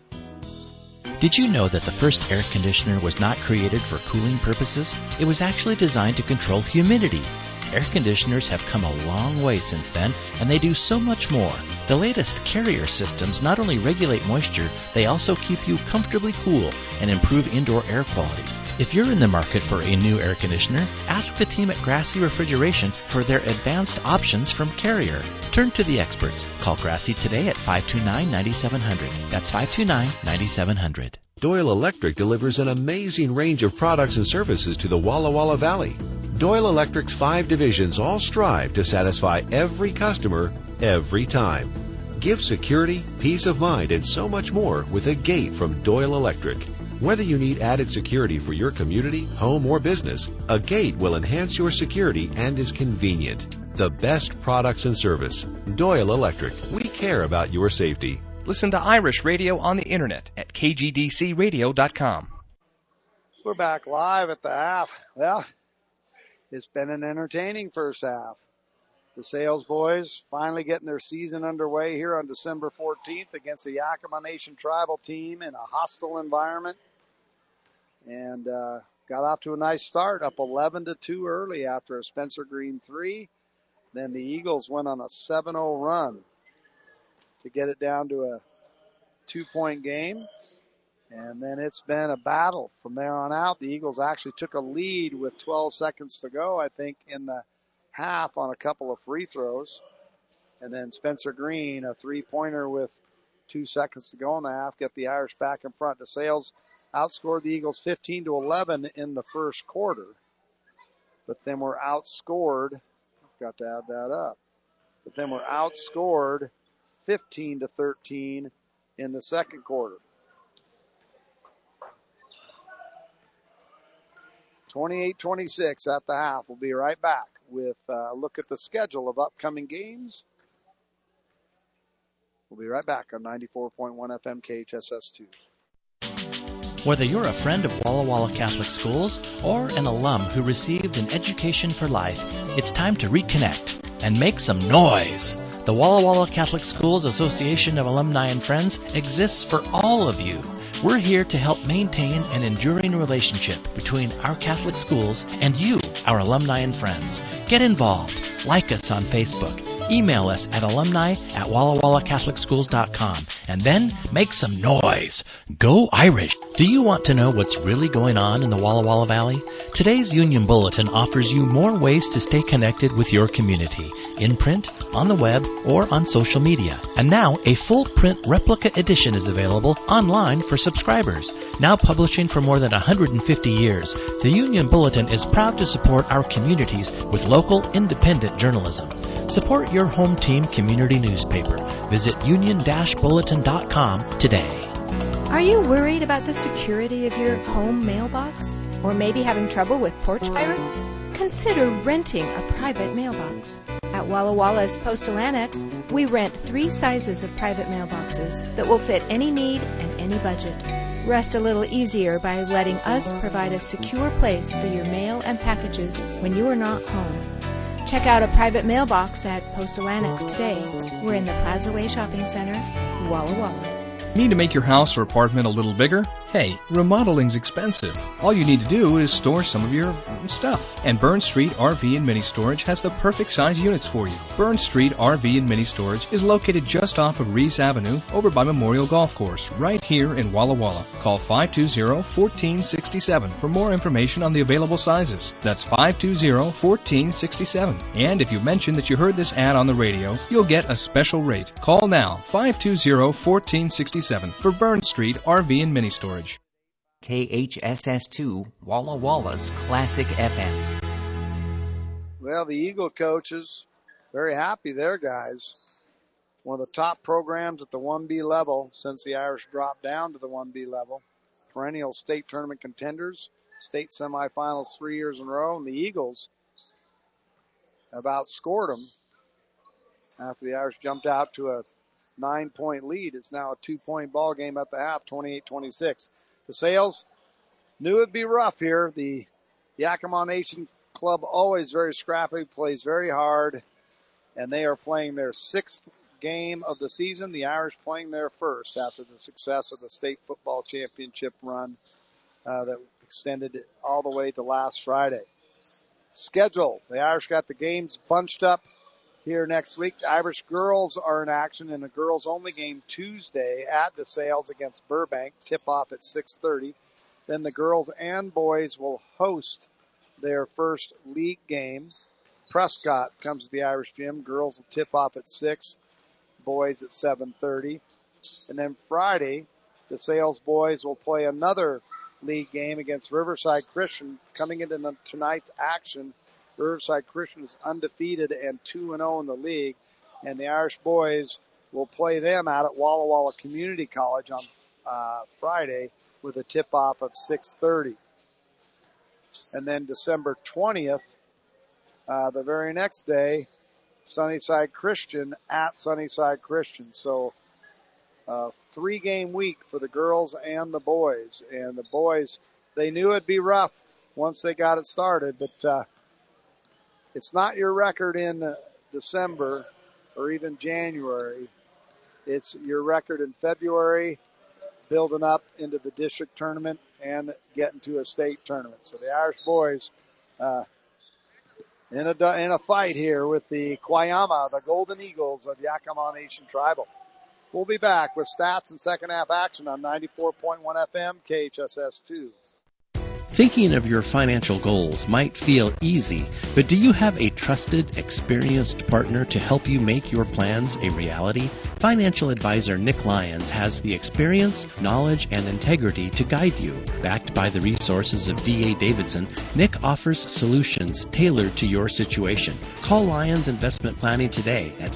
S13: Did you know that the first air conditioner was not created for cooling purposes? It was actually designed to control humidity. Air conditioners have come a long way since then, and they do so much more. The latest Carrier systems not only regulate moisture, they also keep you comfortably cool and improve indoor air quality. If you're in the market for a new air conditioner, ask the team at Grassy Refrigeration for their advanced options from Carrier. Turn to the experts. Call Grassy today at 529-9700. That's 529-9700.
S14: Doyle Electric delivers an amazing range of products and services to the Walla Walla Valley. Doyle Electric's 5 divisions all strive to satisfy every customer, every time. Give security, peace of mind, and so much more with a gate from Doyle Electric. Whether you need added security for your community, home, or business, a gate will enhance your security and is convenient. The best products and service. Doyle Electric. We care about your safety.
S3: Listen to Irish Radio on the internet at kgdcradio.com.
S2: We're back live at the half. Well, it's been an entertaining first half. The Sales boys finally getting their season underway here on December 14th against the Yakima Nation tribal team in a hostile environment. And got off to a nice start, up 11-2 early after a Spencer Green 3. Then the Eagles went on a 7-0 run to get it down to a 2-point game. And then it's been a battle from there on out. The Eagles actually took a lead with 12 seconds to go, I think, in the half on a couple of free throws. And then Spencer Green, a three-pointer with 2 seconds to go in the half, get the Irish back in front. DeSales outscored the Eagles 15-11 in the first quarter. But then we're outscored. I've got to add that up. But then we're outscored 15-13 in the second quarter. 28-26 at the half. We'll be right back with a look at the schedule of upcoming games We'll be right back on 94.1 FM KHSS2.
S13: Whether you're a friend of Walla Walla Catholic Schools or an alum who received an education for life, it's time to reconnect and make some noise. The Walla Walla Catholic Schools Association of Alumni and Friends exists for all of you. We're here to help maintain an enduring relationship between our Catholic schools and you, our alumni and friends. Get involved. Like us on Facebook. Email us at alumni@wallawallacatholicschools.com and then make some noise. Go Irish! Do you want to know what's really going on in the Walla Walla Valley? Today's Union Bulletin offers you more ways to stay connected with your community, in print, on the web, or on social media. And now a full print replica edition is available online for subscribers. Now publishing for more than 150 years, the Union Bulletin is proud to support our communities with local independent journalism. Support your home team community newspaper. Visit union-bulletin.com today.
S5: Are you worried about the security of your home mailbox? Or maybe having trouble with porch pirates? Consider renting a private mailbox. At Walla Walla's Postal Annex, we rent 3 sizes of private mailboxes that will fit any need and any budget. Rest a little easier by letting us provide a secure place for your mail and packages when you are not home. Check out a private mailbox at Postal Annex today. We're in the Plaza Way Shopping Center, Walla Walla.
S3: Need to make your house or apartment a little bigger? Hey, remodeling's expensive. All you need to do is store some of your stuff. And Burn Street RV and Mini Storage has the perfect size units for you. Burn Street RV and Mini Storage is located just off of Reese Avenue over by Memorial Golf Course, right here in Walla Walla. Call 520-1467 for more information on the available sizes. That's 520-1467. And if you mention that you heard this ad on the radio, you'll get a special rate. Call now, 520-1467 for Burn Street RV and Mini Storage.
S1: KHSS2, Walla Walla's Classic FM.
S2: Well, the Eagle coaches, very happy there, guys. One of the top programs at the 1B level since the Irish dropped down to the 1B level. Perennial state tournament contenders, state semifinals 3 years in a row, and the Eagles have outscored them after the Irish jumped out to a 9-point lead. It's now a 2-point ball game at the half, 28-26. DeSales knew it'd be rough here. The Yakima Nation Club always very scrappy, plays very hard, and they are playing their 6th game of the season. The Irish playing their first after the success of the state football championship run that extended all the way to last Friday. Schedule. The Irish got the games bunched up here next week. The Irish girls are in action in a girls-only game Tuesday at DeSales against Burbank. Tip-off at 6:30. Then the girls and boys will host their first league game. Prescott comes to the Irish gym. Girls will tip off at 6, boys at 7:30. And then Friday, DeSales boys will play another league game against Riverside Christian. Coming into tonight's action, Riverside Christian is undefeated and 2-0 in the league, and the Irish boys will play them out at Walla Walla Community College on Friday with a tip-off of 6:30. And then December 20th, the very next day, Sunnyside Christian at Sunnyside Christian. So 3-game week for the girls and the boys. And the boys, they knew it'd be rough once they got it started, but it's not your record in December or even January. It's your record in February, building up into the district tournament and getting to a state tournament. So the Irish boys in a fight here with the Kiama, the Golden Eagles of Yakima Nation Tribal. We'll be back with stats and second half action on 94.1 FM KHSS2.
S4: Thinking of your financial goals might feel easy, but do you have a trusted, experienced partner to help you make your plans a reality? Financial advisor Nick Lyons has the experience, knowledge, and integrity to guide you. Backed by the resources of D.A. Davidson, Nick offers solutions tailored to your situation. Call Lyons Investment Planning today at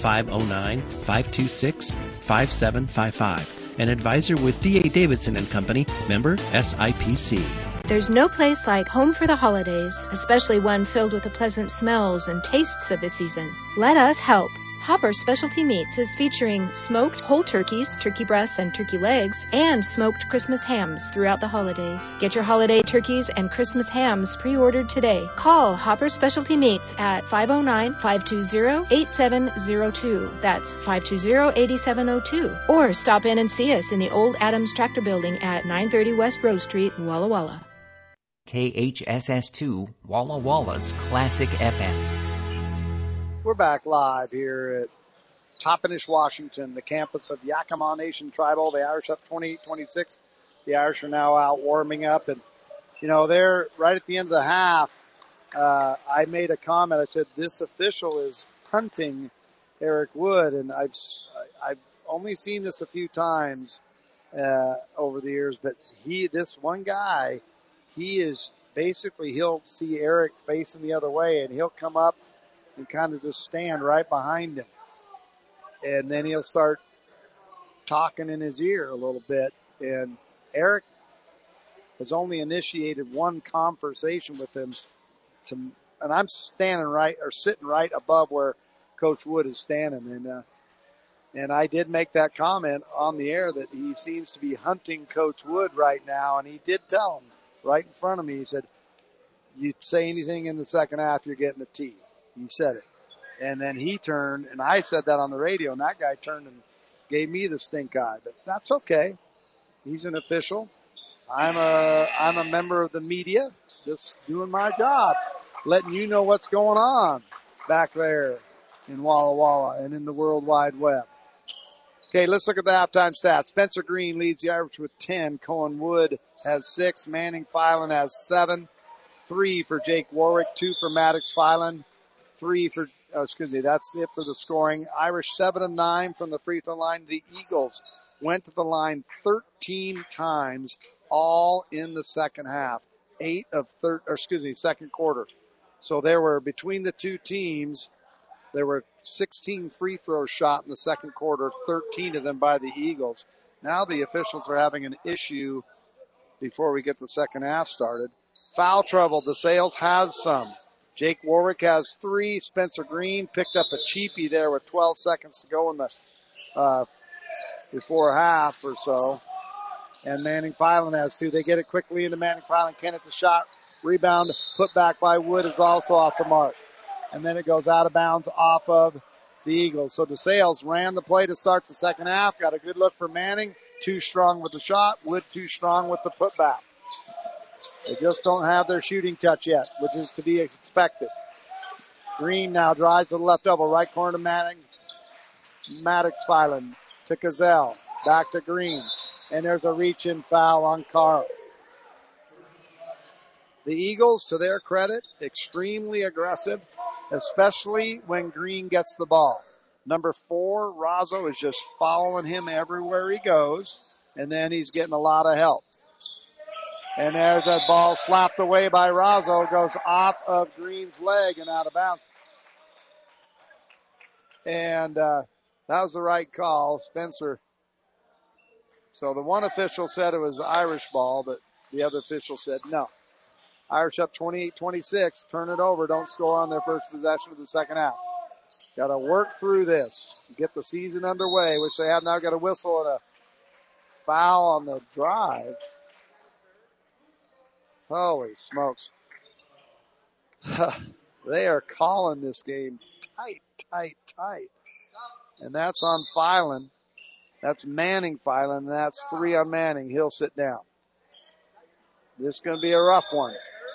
S4: 509-526-5755. An advisor with D.A. Davidson & Company, member SIPC.
S5: There's no place like home for the holidays, especially one filled with the pleasant smells and tastes of the season. Let us help. Hopper Specialty Meats is featuring smoked whole turkeys, turkey breasts, and turkey legs, and smoked Christmas hams throughout the holidays. Get your holiday turkeys and Christmas hams pre-ordered today. Call Hopper Specialty Meats at 509-520-8702. That's 520-8702. Or stop in and see us in the old Adams Tractor Building at 930 West Rose Street, Walla Walla.
S1: KHSS2, Walla Walla's Classic FM.
S2: We're back live here at Toppenish, Washington, the campus of Yakima Nation Tribal. The Irish up 28-26. The Irish are now out warming up. And, they're right at the end of the half. I made a comment. I said, this official is punting Eric Wood. And I've only seen this a few times over the years. But this one guy, he is basically, he'll see Eric facing the other way, and he'll come up and kind of just stand right behind him. And then he'll start talking in his ear a little bit. And Eric has only initiated one conversation with him. And I'm sitting right above where Coach Wood is standing. And I did make that comment on the air that he seems to be hunting Coach Wood right now. And he did tell him right in front of me, he said, you say anything in the second half, you're getting a T. He said it. And then he turned, and I said that on the radio, and that guy turned and gave me the stink eye. But that's okay. He's an official. I'm a member of the media, just doing my job, letting you know what's going on back there in Walla Walla and in the World Wide Web. Okay, let's look at the halftime stats. Spencer Green leads the Irish with 10. Cohen Wood has 6. Manning Filan has 7. 3 for Jake Warwick, 2 for Maddox Filan, 3 for, that's it for the scoring. Irish 7 of 9 from the free throw line. The Eagles went to the line 13 times, all in the second half. Second quarter. So there were, between the two teams, there were 16 free throws shot in the second quarter, 13 of them by the Eagles. Now the officials are having an issue before we get the second half started. Foul trouble. DeSales has some. Jake Warwick has 3. Spencer Green picked up a cheapie there with 12 seconds to go in the before half or so. And Manning Filan has 2. They get it quickly into Manning Filan. Kenneth the shot. Rebound put back by Wood is also off the mark. And then it goes out of bounds off of the Eagles. So DeSales ran the play to start the second half. Got a good look for Manning. Too strong with the shot. Wood too strong with the putback. They just don't have their shooting touch yet, which is to be expected. Green now drives to the left elbow, right corner to Manning. Maddox Filan to Gazelle. Back to Green. And there's a reach-in foul on Carl. The Eagles, to their credit, extremely aggressive, especially when Green gets the ball. Number 4, Razzo, is just following him everywhere he goes, and then he's getting a lot of help. And there's that ball slapped away by Razzo, goes off of Green's leg and out of bounds. And that was the right call, Spencer. So the one official said it was Irish ball, but the other official said no. Irish up 28-26. Turn it over. Don't score on their first possession of the second half. Got to work through this. Get the season underway, which they have now. Got a whistle and a foul on the drive. Holy smokes. They are calling this game tight. And that's on Filan. That's Manning Filan, and that's 3 on Manning. He'll sit down. This is going to be a rough one.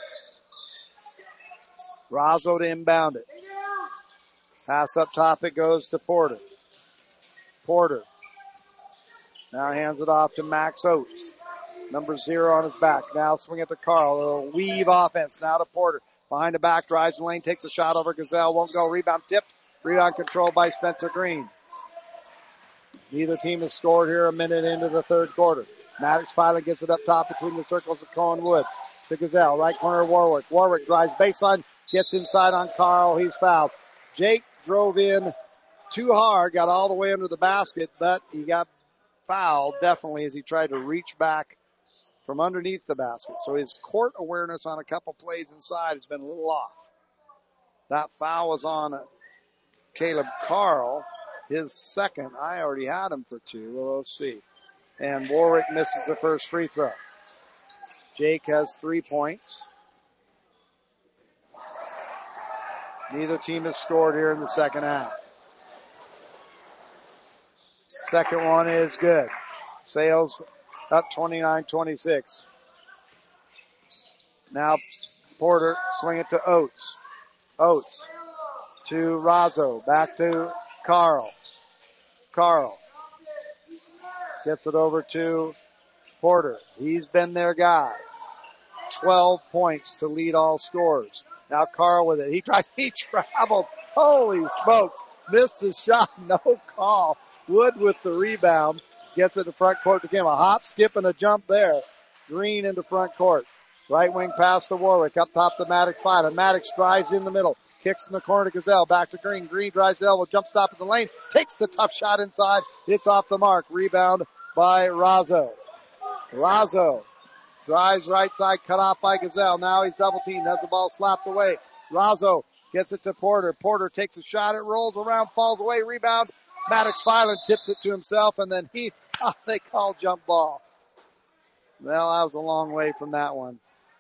S2: Razzo to inbound it. Pass up top, it goes to Porter. Porter now hands it off to Max Oates. Number 0 on his back. Now swing it to Carl. A little weave offense. Now to Porter. Behind the back, drives the lane, takes a shot over Gazelle. Won't go. Rebound tipped. Rebound controlled by Spencer Green. Neither team has scored here a minute into the third quarter. Maddox finally gets it up top between the circles of Cohen Wood. To Gazelle. Right corner Warwick. Warwick drives baseline. Gets inside on Carl. He's fouled. Jake drove in too hard. Got all the way under the basket, but he got fouled definitely as he tried to reach back from underneath the basket. So his court awareness on a couple plays inside has been a little off. That foul was on Caleb Carl, his second. I already had him for 2. Well, let's see. And Warwick misses the first free throw. Jake has 3 points. Neither team has scored here in the second half. Second one is good. Sales up 29-26. Now Porter swing it to Oates. Oates to Razzo. Back to Carl. Carl gets it over to Porter. He's been their guy. 12 points to lead all scorers. Now Carl with it. He traveled. Holy smokes. Missed the shot. No call. Wood with the rebound. Gets it to front court. Became a hop, skip, and a jump there. Green into front court. Right wing pass to Warwick. Up top to Maddox 5. And Maddox drives in the middle. Kicks in the corner to Gazelle. Back to Green. Green drives to elbow. Jump stop at the lane. Takes the tough shot inside. It's off the mark. Rebound by Razzo. Razzo drives right side. Cut off by Gazelle. Now he's double teamed. Has the ball slapped away. Razzo gets it to Porter. Porter takes a shot. It rolls around. Falls away. Rebound. Maddox Filan tips it to himself. And then they call jump ball. Well, I was a long way from that one.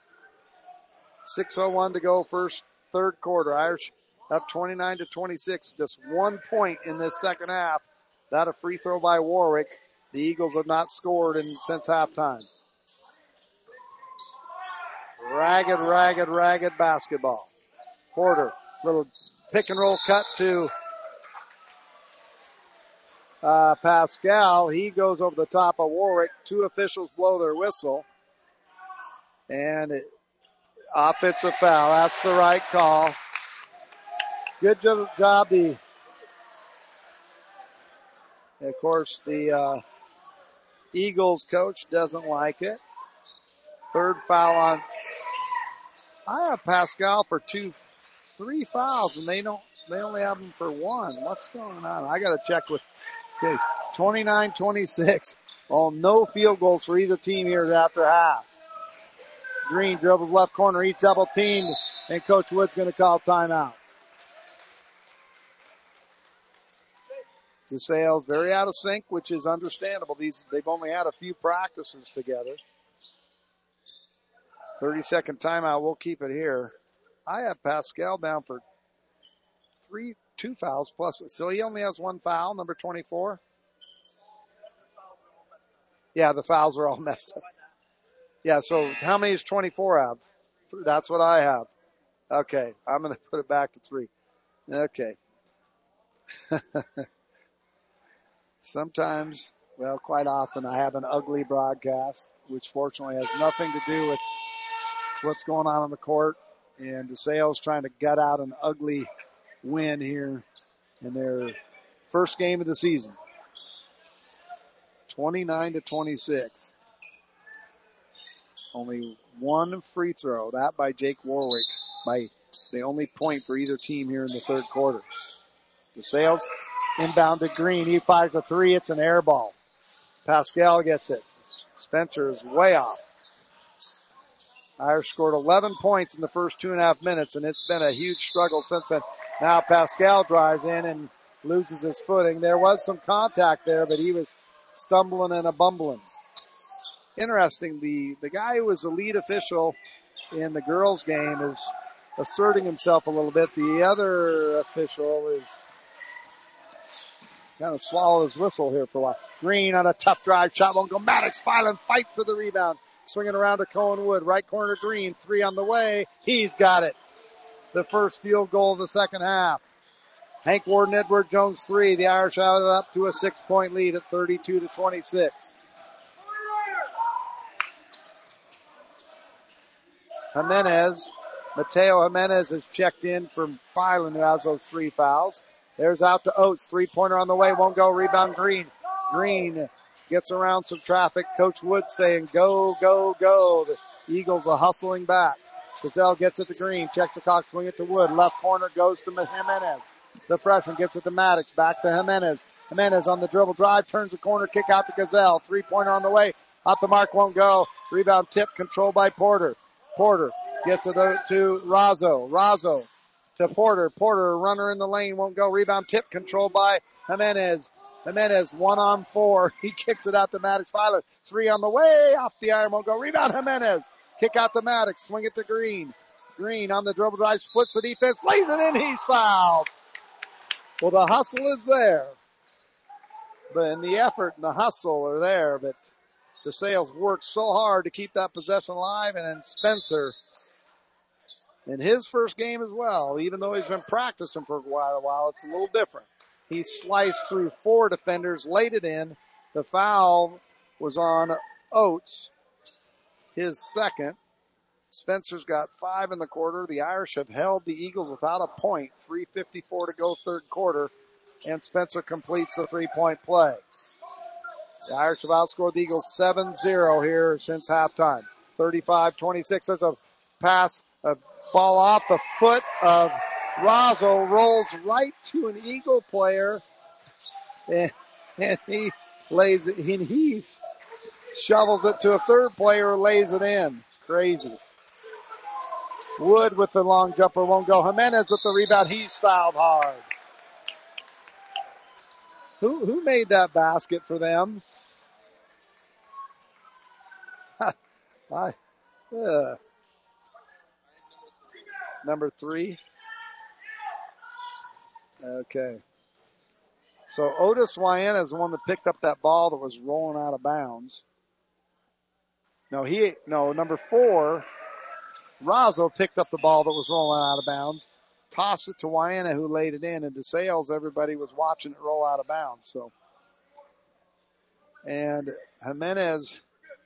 S2: 6:01 to go third quarter. Irish up 29-26. Just 1 point in this second half. That a free throw by Warwick. The Eagles have not scored since halftime. Ragged basketball. Porter, little pick and roll cut to Pascal. He goes over the top of Warwick. 2 officials blow their whistle. And offensive foul. That's the right call. Good job. Of course, the Eagles coach doesn't like it. Third foul on. I have Pascal for 3 fouls, and they only have him for 1. What's going on? I got to check with this. 29-26. Oh, no field goals for either team here after half. Green dribbles left corner. He's double teamed, and Coach Wood's going to call timeout. DeSales very out of sync, which is understandable. They've only had a few practices together. 30-second timeout. We'll keep it here. I have Pascal down for 2 fouls plus. So he only has 1 foul, number 24. Yeah, the fouls are all messed up. Yeah, so how many does 24 have? That's what I have. Okay, I'm going to put it back to 3. Okay. Sometimes, well, quite often, I have an ugly broadcast, which fortunately has nothing to do with what's going on the court. And DeSales trying to gut out an ugly win here in their first game of the season. 29-26. Only 1 free throw, that by Jake Warwick, by the only point for either team here in the third quarter. DeSales inbound to Green. He fires a 3. It's an air ball. Pascal gets it. Spencer is way off. Irish scored 11 points in the first 2.5 minutes, and it's been a huge struggle since then. Now Pascal drives in and loses his footing. There was some contact there, but he was stumbling and a bumbling. Interesting, the guy who was the lead official in the girls' game is asserting himself a little bit. The other official is kind of swallowed his whistle here for a while. Green on a tough drive. Shot won't go. Maddox Filan fight for the rebound. Swinging around to Cohen Wood. Right corner Green. 3 on the way. He's got it. The first field goal of the second half. Hank Warden, Edward Jones 3. The Irish out up to a 6-point lead at 32-26. Mateo Jimenez is checked in from Filan, who has those 3 fouls. There's out to Oates. 3-pointer on the way. Won't go. Rebound Green. Green gets around some traffic. Coach Wood saying, go, go, go. The Eagles are hustling back. Gazelle gets it to Green. Checks the clock. Swing it to Wood. Left corner goes to Jimenez. The freshman gets it to Maddox. Back to Jimenez. Jimenez on the dribble drive. Turns the corner. Kick out to Gazelle. 3-pointer on the way. Off the mark. Won't go. Rebound tip controlled by Porter. Porter gets it to Razzo. Razzo to Porter. Porter, runner in the lane, won't go. Rebound tip controlled by Jimenez. Jimenez, 1-on-4. He kicks it out to Maddox Filer. 3 on the way. Off the iron, won't go. Rebound Jimenez. Kick out to Maddox. Swing it to Green. Green on the dribble drive, splits the defense, lays it in. He's fouled. Well, the hustle is there. But in the effort and the hustle are there, but DeSales worked so hard to keep that possession alive, and then Spencer, in his first game as well, even though he's been practicing for a while, it's a little different. He sliced through 4 defenders, laid it in. The foul was on Oates, his second. Spencer's got 5 in the quarter. The Irish have held the Eagles without a point. 3:54 to go third quarter, and Spencer completes the 3-point play. The Irish have outscored the Eagles 7-0 here since halftime. 35-26. There's a pass, a ball off the foot of Razzo, rolls right to an Eagle player, and he lays it, and he shovels it to a third player, lays it in. Crazy. Wood with the long jumper won't go. Jimenez with the rebound. He's fouled hard. Who made that basket for them? Number 3. Okay. So Otis Wyena is the one that picked up that ball that was rolling out of bounds. Number 4, Razzo picked up the ball that was rolling out of bounds, tossed it to Wyena, who laid it in, and DeSales, everybody was watching it roll out of bounds. So, and Jimenez,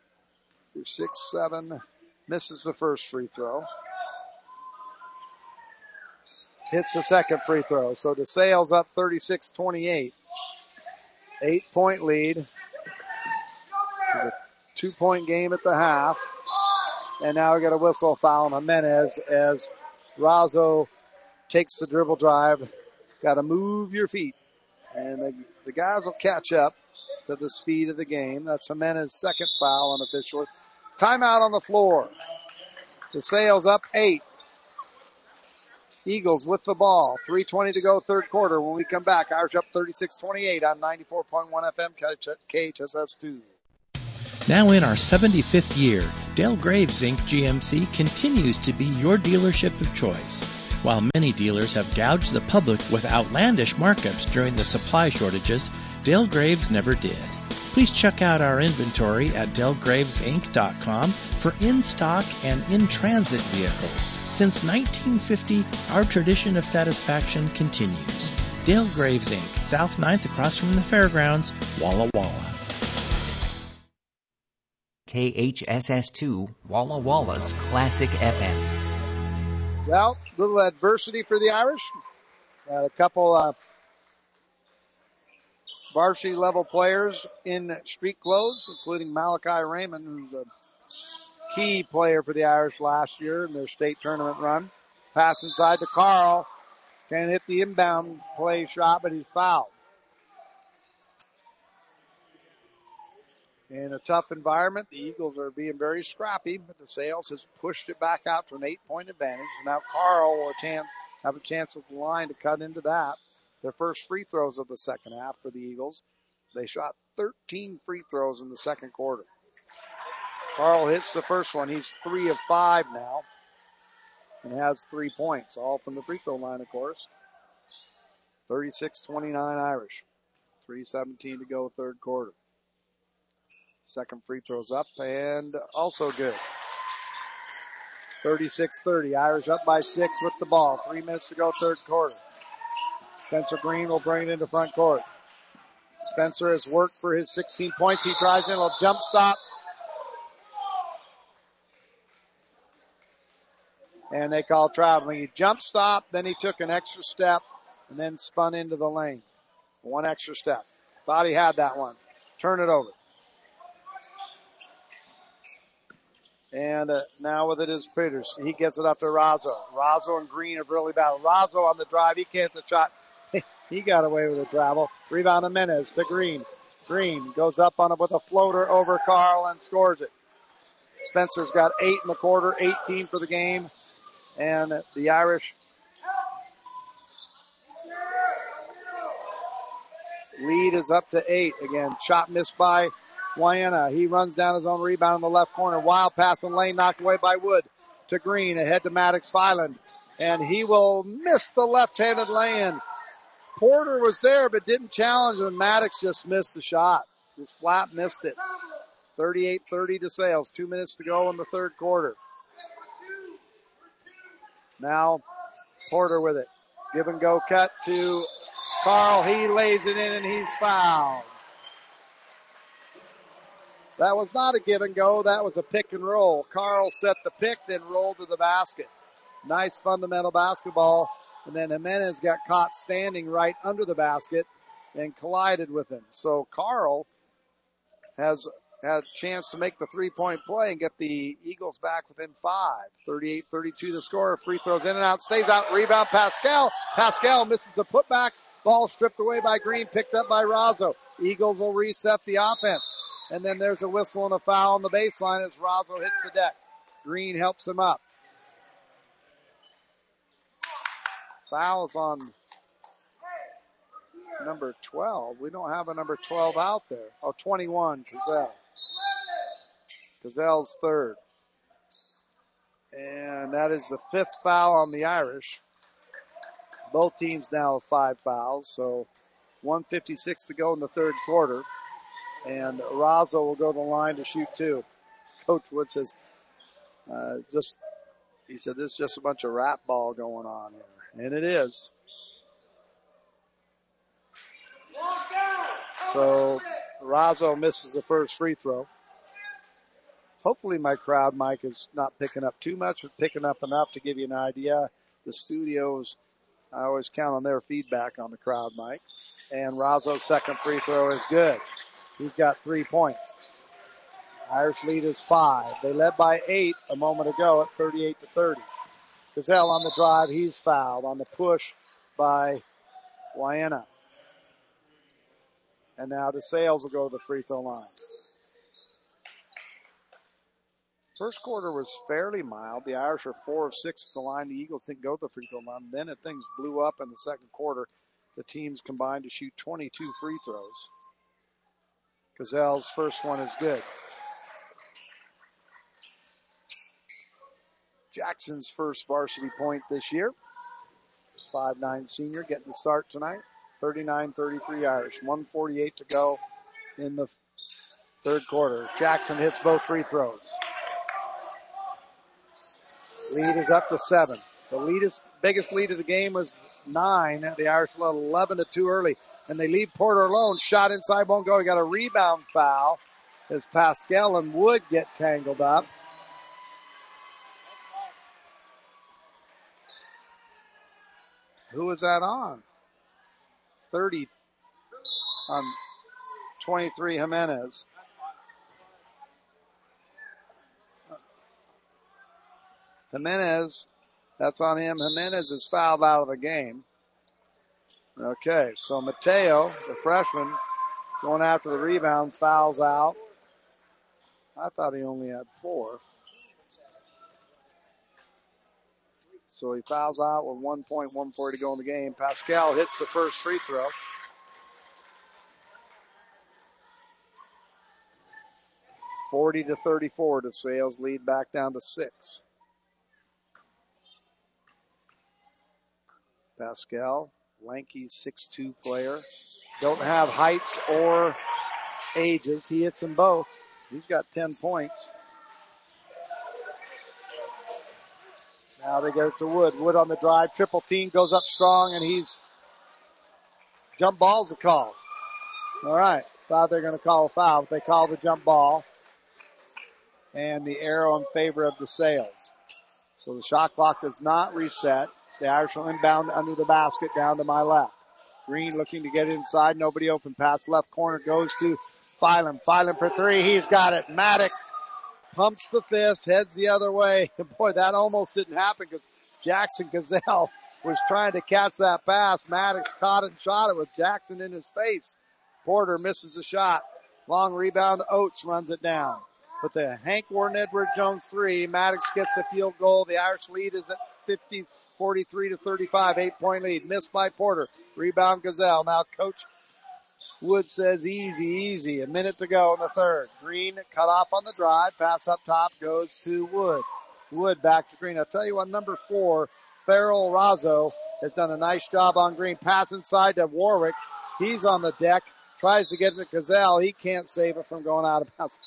S2: 6'7", misses the first free throw. Hits the second free throw. So DeSales up 36-28. 8-point lead. A 2-point game at the half. And now we got a whistle foul on Jimenez as Razzo takes the dribble drive. Got to move your feet. And the guys will catch up to the speed of the game. That's Jimenez's second foul unofficially. Timeout on the floor. DeSales up 8. Eagles with the ball. 3:20 to go third quarter. When we come back, Irish up 36-28 on 94.1 FM KHSS2.
S4: Now in our 75th year, Dale Graves Inc. GMC continues to be your dealership of choice. While many dealers have gouged the public with outlandish markups during the supply shortages, Dale Graves never did. Please check out our inventory at DaleGravesInc.com for in-stock and in-transit vehicles. Since 1950, our tradition of satisfaction continues. Dale Graves Inc., South 9th across from the fairgrounds, Walla Walla.
S1: KHSS2, Walla Walla's Classic FM.
S2: Well, little adversity for the Irish. A couple varsity level players in street clothes, including Malachi Raymond, who's a key player for the Irish last year in their state tournament run. Pass inside to Carl. Can't hit the inbound play shot, but he's fouled. In a tough environment, the Eagles are being very scrappy, but DeSales has pushed it back out to an 8-point advantage. Now Carl will have a chance at the line to cut into that. Their first free throws of the second half for the Eagles. They shot 13 free throws in the second quarter. Carl hits the first one. He's 3 of 5 now and has 3 points, all from the free throw line, of course. 36-29 Irish. 3:17 to go third quarter. Second free throw's up and also good. 36-30. Irish up by 6 with the ball. 3 minutes to go third quarter. Spencer Green will bring it into front court. Spencer has worked for his 16 points. He drives in a jump stop. And they call traveling. He jump stopped, then he took an extra step, and then spun into the lane. One extra step. Thought he had that one. Turn it over. And now with it is Peters. He gets it up to Razzo. Razzo and Green have really battled. Razzo on the drive. He can't hit the shot. He got away with a travel. Rebound Jimenez to Green. Green goes up on it with a floater over Carl and scores it. Spencer's got 8 in the quarter, 18 for the game. And the Irish Lead is up to 8. Again, shot missed by Wyena. He runs down his own rebound in the left corner. Wild pass in lane, knocked away by Wood. To Green, ahead to Maddox Filand. And he will miss the left-handed lay-in. Porter was there but didn't challenge, and Maddox just missed the shot. Just flat missed it. 38-30 to Sales. 2 minutes to go in the third quarter. Now Porter with it. Give and go cut to Carl. He lays it in and he's fouled. That was not a give and go. That was a pick and roll. Carl set the pick, then rolled to the basket. Nice fundamental basketball. And then Jimenez got caught standing right under the basket and collided with him. So Carl has had a chance to make the three-point play and get the Eagles back within 5. 38-32 the score. Free throws in and out. Stays out. Rebound Pascal. Pascal misses the putback. Ball stripped away by Green. Picked up by Razzo. Eagles will reset the offense. And then there's a whistle and a foul on the baseline as Razzo hits the deck. Green helps him up. Fouls on number 12. We don't have a number 12 out there. Oh, 21, Gazelle. Gazelle's third. And that is the 5th foul on the Irish. Both teams now have 5 fouls, so 1:56 to go in the third quarter. And Razzo will go to the line to shoot 2. Coach Wood says, he said, this is just a bunch of rat ball going on here. And it is. So Razzo misses the first free throw. Hopefully my crowd mic is not picking up too much, but picking up enough to give you an idea. The studios, I always count on their feedback on the crowd mic. And Razzo's second free throw is good. He's got 3 points. Irish lead is 5. They led by 8 a moment ago at 38-30. Gazelle on the drive. He's fouled on the push by Wyena. And now DeSales will go to the free throw line. First quarter was fairly mild. The Irish are 4 of 6 at the line. The Eagles didn't go to the free throw line. Then things blew up in the second quarter. The teams combined to shoot 22 free throws. Gazelle's first one is good. Jackson's first varsity point this year. 5'9" senior getting the start tonight. 39-33 Irish. 1:48 to go in the third quarter. Jackson hits both free throws. Lead is up to 7. The biggest lead of the game was 9. The Irish led 11-2 early. And they leave Porter alone. Shot inside, won't go. He got a rebound foul as Pascal and Wood get tangled up. Who was that on? 30 on 23 Jimenez. Jimenez, that's on him. Jimenez is fouled out of the game. Okay, so Mateo, the freshman, going after the rebound, fouls out. I thought he only had 4. So he fouls out with 1.14 to go in the game. Pascal hits the first free throw. (40-34) to Sales, lead back down to 6. Pascal, lanky 6'2" player. Don't have heights or ages. He hits them both. He's got 10 points. Now they go to Wood. Wood on the drive. Triple team goes up strong, and he's jump ball's a call. All right. Thought they're going to call a foul, but they call the jump ball. And the arrow in favor of the Sales. So the shot clock does not reset. The Irish will inbound under the basket down to my left. Green looking to get inside. Nobody open. Pass left corner goes to Phelan. Phelan for 3. He's got it. Maddox pumps the fist, heads the other way. Boy, that almost didn't happen because Jackson Gazelle was trying to catch that pass. Maddox caught it and shot it with Jackson in his face. Porter misses the shot. Long rebound. Oates runs it down. But the Hank Warden Edward Jones 3. Maddox gets a field goal. The Irish lead is at 43-35. 8-point lead. Missed by Porter. Rebound Gazelle. Now Coach Wood says easy, easy. A minute to go in the third. Green cut off on the drive. Pass up top goes to Wood. Wood back to Green. I'll tell you what, number 4, Farrell Razzo, has done a nice job on Green. Pass inside to Warwick. He's on the deck. Tries to get it to Gazelle. He can't save it from going out of bounds.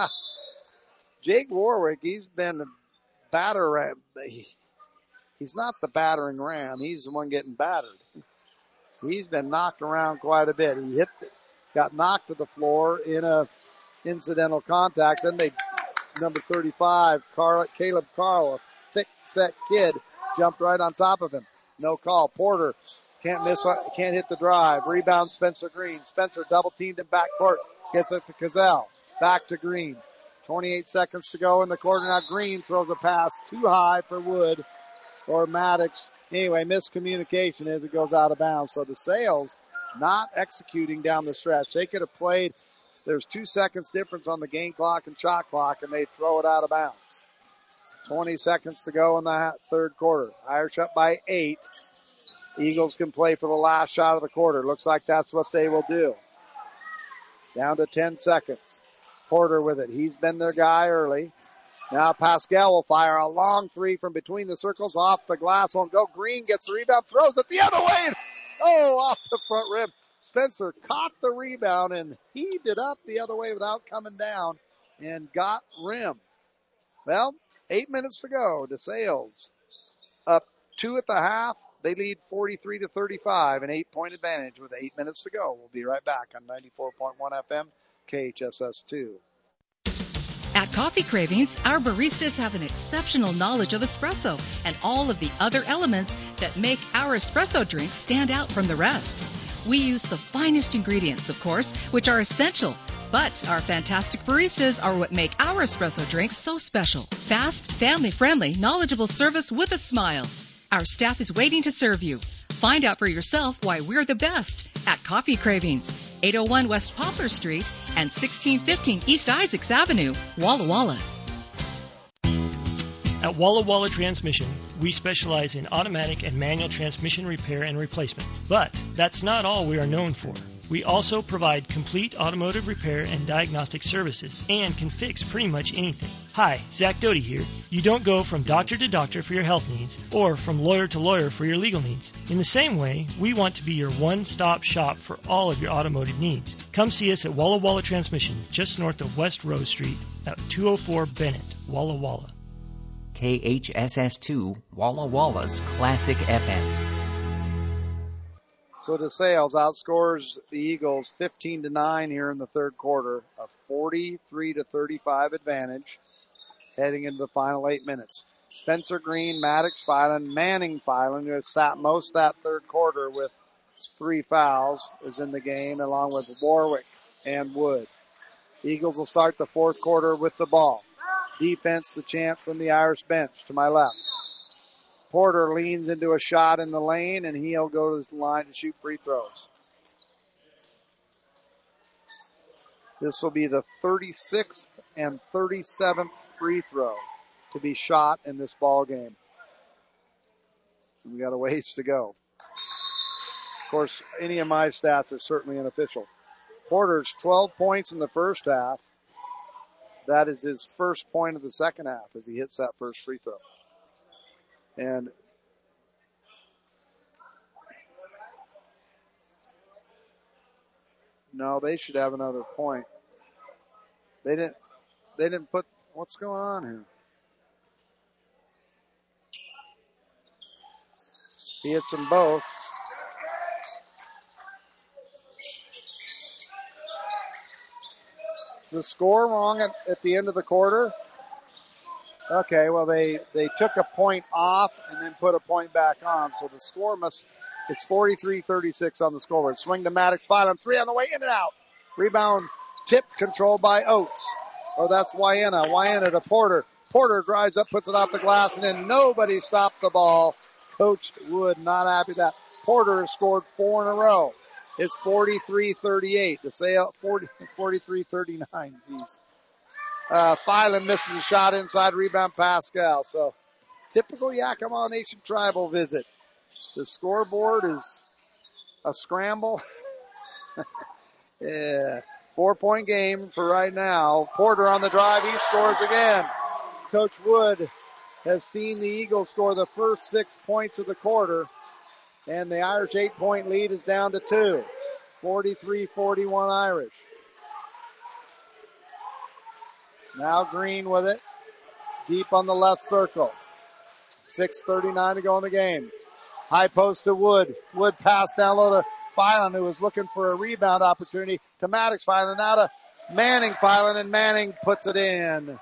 S2: Jake Warwick, he's been a batter. He's not the battering ram. He's the one getting battered. He's been knocked around quite a bit. He got knocked to the floor in a incidental contact. Then number 35, Caleb Carl, a thick-set kid, jumped right on top of him. No call. Porter can't hit the drive. Rebound Spencer Green. Spencer double teamed in backcourt. Gets it to Cazell. Back to Green. 28 seconds to go in the quarter. Now Green throws a pass too high for Wood or Maddox. Anyway, miscommunication as it goes out of bounds. So the Sails not executing down the stretch. They could have played. There's 2 seconds difference on the game clock and shot clock, and they throw it out of bounds. 20 seconds to go in the third quarter. Irish up by 8. Eagles can play for the last shot of the quarter. Looks like that's what they will do. Down to 10 seconds. Porter with it. He's been their guy early. Now Pascal will fire a long 3 from between the circles. Off the glass. Won't go. Green gets the rebound. Throws it the other way. Oh, off the front rim. Spencer caught the rebound and heaved it up the other way without coming down and got rim. Well, 8 minutes to go. The Sails up 2 at the half. They lead 43-35, an 8-point advantage with 8 minutes to go. We'll be right back on 94.1 FM, KHSS2.
S6: At Coffee Cravings, our baristas have an exceptional knowledge of espresso and all of the other elements that make our espresso drinks stand out from the rest. We use the finest ingredients, of course, which are essential. But our fantastic baristas are what make our espresso drinks so special. Fast, family-friendly, knowledgeable service with a smile. Our staff is waiting to serve you. Find out for yourself why we're the best at Coffee Cravings, 801 West Poplar Street and 1615 East Isaacs Avenue, Walla Walla.
S15: At Walla Walla Transmission, we specialize in automatic and manual transmission repair and replacement. But that's not all we are known for. We also provide complete automotive repair and diagnostic services and can fix pretty much anything. Hi, Zach Doty here. You don't go from doctor to doctor for your health needs or from lawyer to lawyer for your legal needs. In the same way, we want to be your one-stop shop for all of your automotive needs. Come see us at Walla Walla Transmission, just north of West Rose Street at 204 Bennett, Walla Walla.
S1: KHSS2, Walla Walla's Classic FM.
S2: So DeSales outscores the Eagles 15-9 here in the third quarter, a 43-35 advantage heading into the final 8 minutes. Spencer Green, Maddox Filan, Manning Filan, who has sat most of that third quarter with 3 fouls, is in the game along with Warwick and Wood. The Eagles will start the fourth quarter with the ball. Defense, the chant from the Irish bench to my left. Porter leans into a shot in the lane, and he'll go to the line to shoot free throws. This will be the 36th and 37th free throw to be shot in this ball game. We got a ways to go. Of course, any of my stats are certainly unofficial. Porter's 12 points in the first half. That is his first point of the second half as he hits that first free throw. And no, they should have another point. They didn't put, what's going on here? He hits them both. The score wrong at the end of the quarter? Okay, well, they took a point off and then put a point back on. So the score it's 43-36 on the scoreboard. Swing to Maddox, 5 on 3 on the way, in and out. Rebound tip controlled by Oates. Oh, that's Wyena. Wyena to Porter. Porter drives up, puts it off the glass, and then nobody stopped the ball. Coach Wood not happy with that. Porter has scored 4 in a row. It's 43-38. The sale 43-39. Jeez. Filan misses a shot inside, rebound Pascal. So typical Yakima Nation Tribal visit. The scoreboard is a scramble. Yeah. 4-point game for right now. Porter on the drive. He scores again. Coach Wood has seen the Eagles score the first 6 points of the quarter. And the Irish 8-point lead is down to 2. 43-41 Irish. Now Green with it. Deep on the left circle. 6:39 to go in the game. High post to Wood. Wood pass down low to Filan, who was looking for a rebound opportunity. To Maddox Filan. Now to Manning Filan, and Manning puts it in.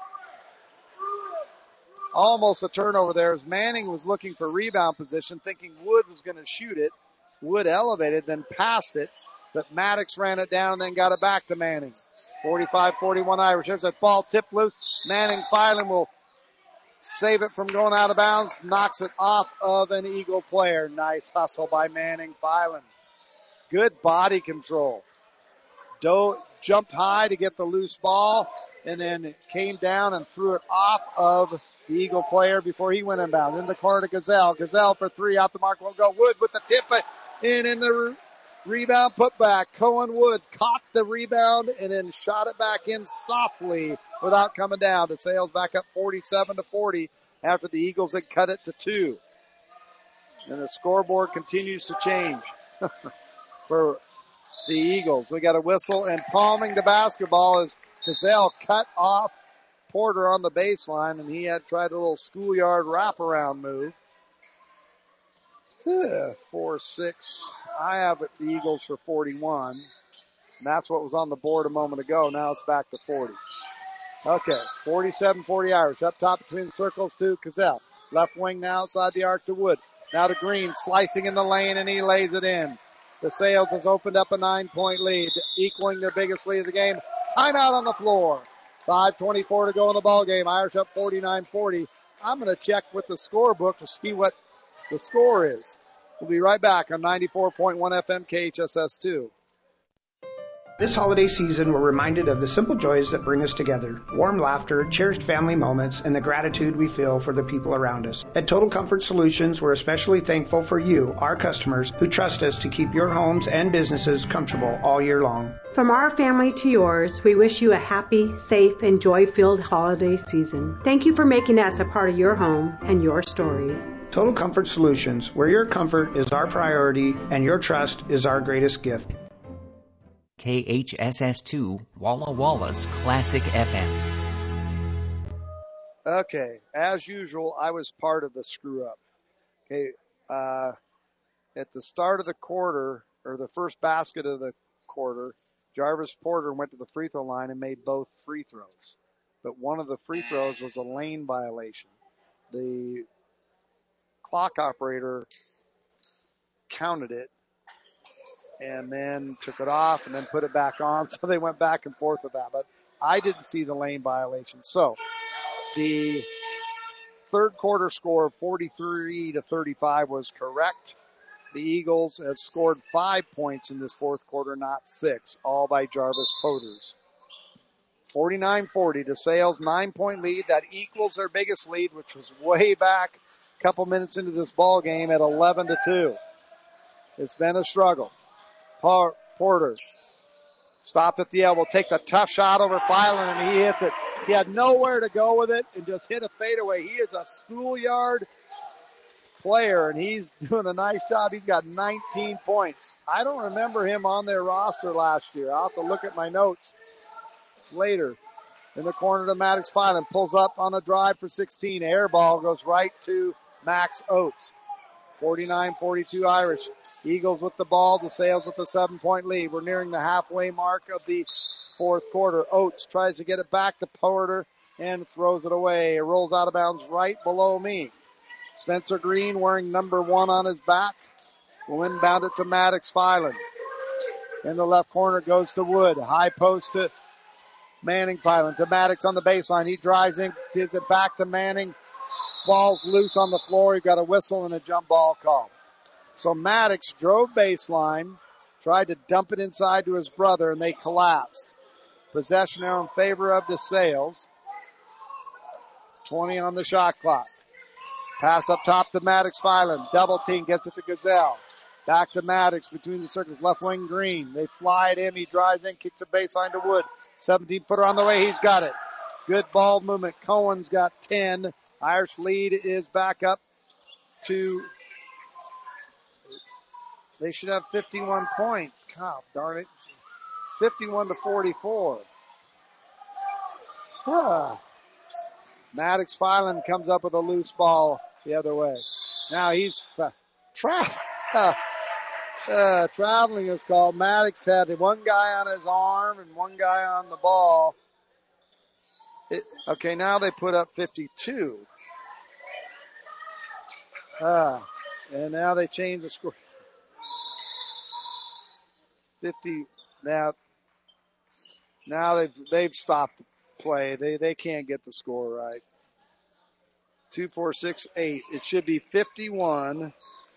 S2: Almost a turnover there as Manning was looking for rebound position, thinking Wood was going to shoot it. Wood elevated, then passed it, but Maddox ran it down and then got it back to Manning. 45-41 Irish. There's a ball tipped loose. Manning Filan will save it from going out of bounds, knocks it off of an Eagle player. Nice hustle by Manning Filan. Good body control. Jumped high to get the loose ball, and then came down and threw it off of the Eagle player before he went inbound. In the corner to Gazelle. Gazelle for 3, out the mark won't go. Wood with the tip, in the rebound put back. Cohen Wood caught the rebound and then shot it back in softly without coming down. The Sails back up 47-40 after the Eagles had cut it to 2. And the scoreboard continues to change for the Eagles. We got a whistle, and palming the basketball as Gazelle cut off Porter on the baseline, and he had tried a little schoolyard wraparound move. 4-6. I have it, the Eagles for 41. And that's what was on the board a moment ago. Now it's back to 40. Okay, 47-40 Irish. Up top between the circles to Gazelle. Left wing now outside the arc to Wood. Now to Green, slicing in the lane, and he lays it in. The Sails has opened up a 9-point lead, equaling their biggest lead of the game. Timeout on the floor. 5:24 to go in the ball game. Irish up 49-40. I'm going to check with the scorebook to see what the score is. We'll be right back on 94.1 FM KHSS2.
S8: This holiday season, we're reminded of the simple joys that bring us together. Warm laughter, cherished family moments, and the gratitude we feel for the people around us. At Total Comfort Solutions, we're especially thankful for you, our customers, who trust us to keep your homes and businesses comfortable all year long.
S9: From our family to yours, we wish you a happy, safe, and joy-filled holiday season. Thank you for making us a part of your home and your story.
S8: Total Comfort Solutions, where your comfort is our priority and your trust is our greatest gift.
S1: KHSS2, Walla Walla's Classic FM.
S2: Okay, as usual, I was part of the screw-up. Okay, at the start of the quarter, or the first basket of the quarter, Jarvis Porter went to the free throw line and made both free throws. But one of the free throws was a lane violation. The clock operator counted it and then took it off and then put it back on. So they went back and forth with that. But I didn't see the lane violation. So the third quarter score of 43-35 was correct. The Eagles have scored 5 points in this fourth quarter, not 6, all by Jarvis Porters. 49-40 to Sales, 9-point lead. That equals their biggest lead, which was way back a couple minutes into this ball game at 11-2. It's been a struggle. Porter stopped at the elbow, takes a tough shot over Filan, and he hits it. He had nowhere to go with it and just hit a fadeaway. He is a schoolyard player, and he's doing a nice job. He's got 19 points. I don't remember him on their roster last year. I'll have to look at my notes later. In the corner to Maddox Filan, pulls up on a drive for 16. Air ball goes right to Max Oates. 49-42 Irish. Eagles with the ball. The Sails with the 7-point lead. We're nearing the halfway mark of the fourth quarter. Oates tries to get it back to Porter and throws it away. It rolls out of bounds right below me. Spencer Green, wearing number 1 on his back, will inbound it to Maddox Filan. In the left corner goes to Wood. High post to Manning Filan. To Maddox on the baseline. He drives in, gives it back to Manning. Ball's loose on the floor. He got a whistle and a jump ball call. So Maddox drove baseline, tried to dump it inside to his brother, and they collapsed. Possession now in favor of the Sails. 20 on the shot clock. Pass up top to Maddox Filan. Double team, gets it to Gazelle. Back to Maddox between the circles. Left wing Green. They fly it in. He drives in, kicks a baseline to Wood. 17-footer on the way. He's got it. Good ball movement. Cohen's got 10. Irish lead is back up to, they should have 51 points. God darn it. It's 51-44. Maddox Filan comes up with a loose ball the other way. Now he's traveling is called. Maddox had one guy on his arm and one guy on the ball. Okay, now they put up 52. And now they change the score. 50. Now they've stopped the play. They can't get the score right. 2, 4, 6, 8. It should be 51-42.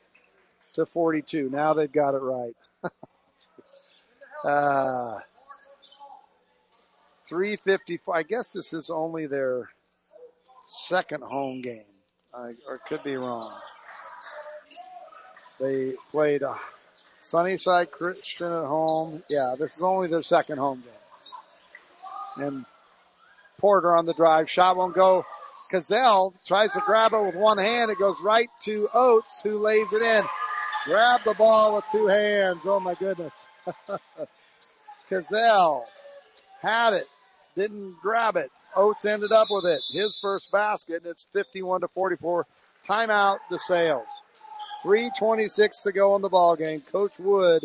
S2: Now they've got it right. 3:54. I guess this is only their second home game. Or could be wrong. They played Sunnyside Christian at home. Yeah, this is only their second home game. And Porter on the drive. Shot won't go. Cazell tries to grab it with one hand. It goes right to Oates, who lays it in. Grab the ball with two hands. Oh, my goodness. Cazell had it. Didn't grab it. Oates ended up with it. His first basket, and it's 51-44. Timeout to Sales. 3:26 to go in the ball game. Coach Wood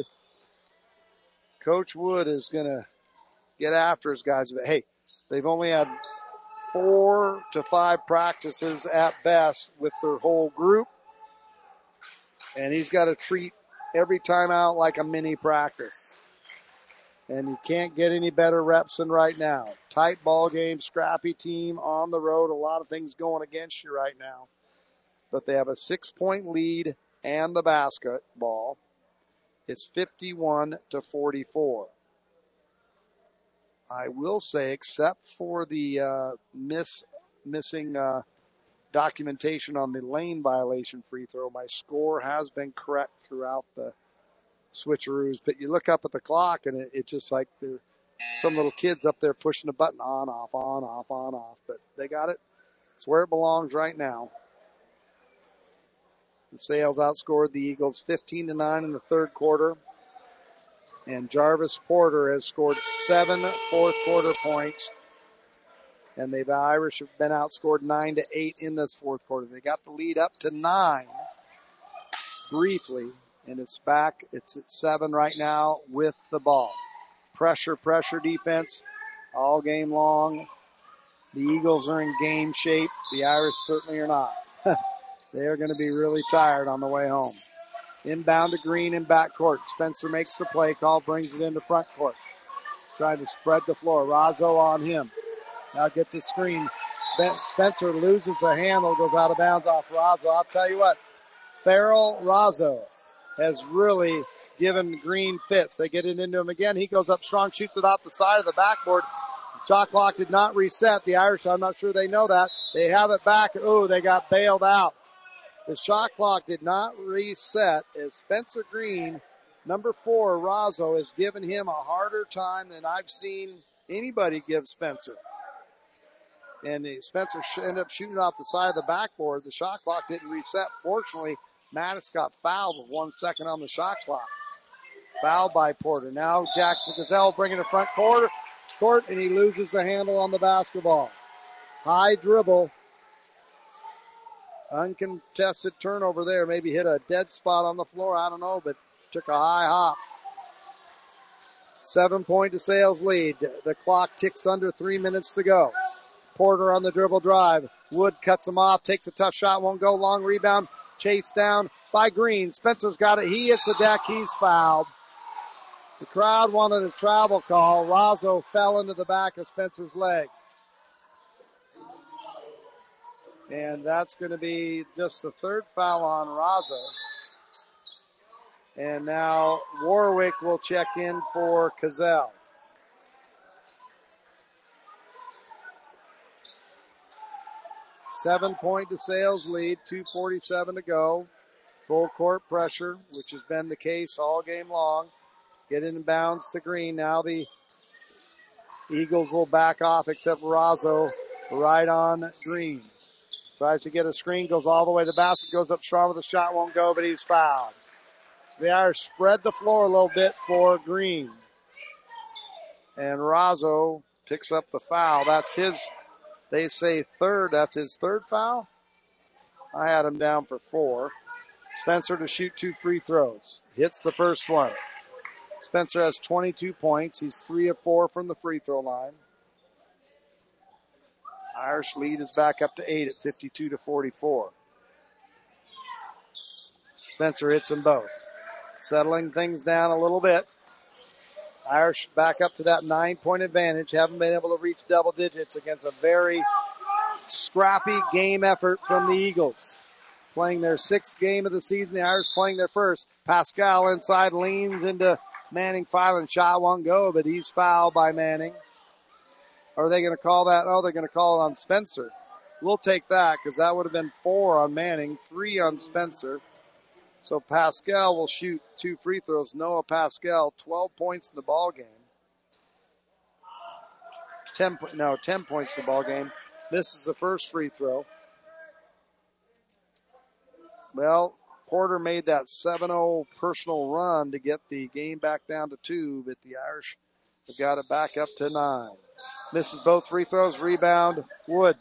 S2: is going to get after his guys. But hey, they've only had 4 to 5 practices at best with their whole group. And he's got to treat every timeout like a mini practice. And you can't get any better reps than right now. Tight ball game, scrappy team on the road. A lot of things going against you right now. But they have a 6-point lead and the basketball. It's 51-44. I will say, except for the missing documentation on the lane violation free throw, my score has been correct throughout the switcheroos. But you look up at the clock, and it's just like there's some little kids up there pushing a button on, off, on, off, on, off. But they got it. It's where it belongs right now. The Sales outscored the Eagles 15-9 in the third quarter. And Jarvis Porter has scored 7 fourth-quarter points. And the Irish have been outscored 9-8 in this fourth quarter. They got the lead up to 9 briefly. And it's back. It's at 7 right now with the ball. Pressure defense all game long. The Eagles are in game shape. The Irish certainly are not. They are going to be really tired on the way home. Inbound to Green in backcourt. Spencer makes the play call, brings it into front court. Trying to spread the floor. Razzo on him. Now gets a screen. Spencer loses the handle, goes out of bounds off Razzo. I'll tell you what, Farrell Razzo has really given Green fits. They get it into him again. He goes up strong, shoots it off the side of the backboard. The shot clock did not reset. The Irish, I'm not sure they know that. They have it back. Oh, they got bailed out. The shot clock did not reset as Spencer Green, number 4, Razzo, has given him a harder time than I've seen anybody give Spencer. And Spencer ended up shooting off the side of the backboard. The shot clock didn't reset. Fortunately, Maddox got fouled with 1 second on the shot clock. Fouled by Porter. Now Jackson Gazelle bringing it front court, and he loses the handle on the basketball. High dribble. Uncontested turnover there. Maybe hit a dead spot on the floor. I don't know, but took a high hop. 7-point to Sales lead. The clock ticks under 3 minutes to go. Porter on the dribble drive. Wood cuts him off, takes a tough shot, won't go. Long rebound, chased down by Green. Spencer's got it. He hits the deck. He's fouled. The crowd wanted a travel call. Razzo fell into the back of Spencer's leg. And that's going to be just the third foul on Razzo. And now Warwick will check in for Cazell. Seven-point to Sales lead, 2:47 to go. Full court pressure, which has been the case all game long. Get in bounds to Green. Now the Eagles will back off, except Razzo right on Green. Tries to get a screen, goes all the way to the basket, goes up strong with a shot, won't go, but he's fouled. So the Irish spread the floor a little bit for Green. And Razzo picks up the foul. That's his, they say third, that's his third foul. I had him down for 4. Spencer to shoot 2 free throws. Hits the first one. Spencer has 22 points. He's 3 of 4 from the free throw line. Irish lead is back up to 8 at 52-44. Spencer hits them both. Settling things down a little bit. Irish back up to that 9-point advantage. Haven't been able to reach double digits against a very scrappy game effort from the Eagles. Playing their 6th game of the season. The Irish playing their first. Pascal inside leans into Manning Filan. Shot won't go, but he's fouled by Manning. Are they going to call that? Oh, they're going to call it on Spencer. We'll take that because that would have been 4 on Manning, 3 on Spencer. So Pascal will shoot 2 free throws. Noah Pascal, 12 points in the ball game. 10 points in the ball game. Misses the first free throw. Well, Porter made that 7-0 personal run to get the game back down to 2, but the Irish have got it back up to 9. Misses both free throws. Rebound, Wood.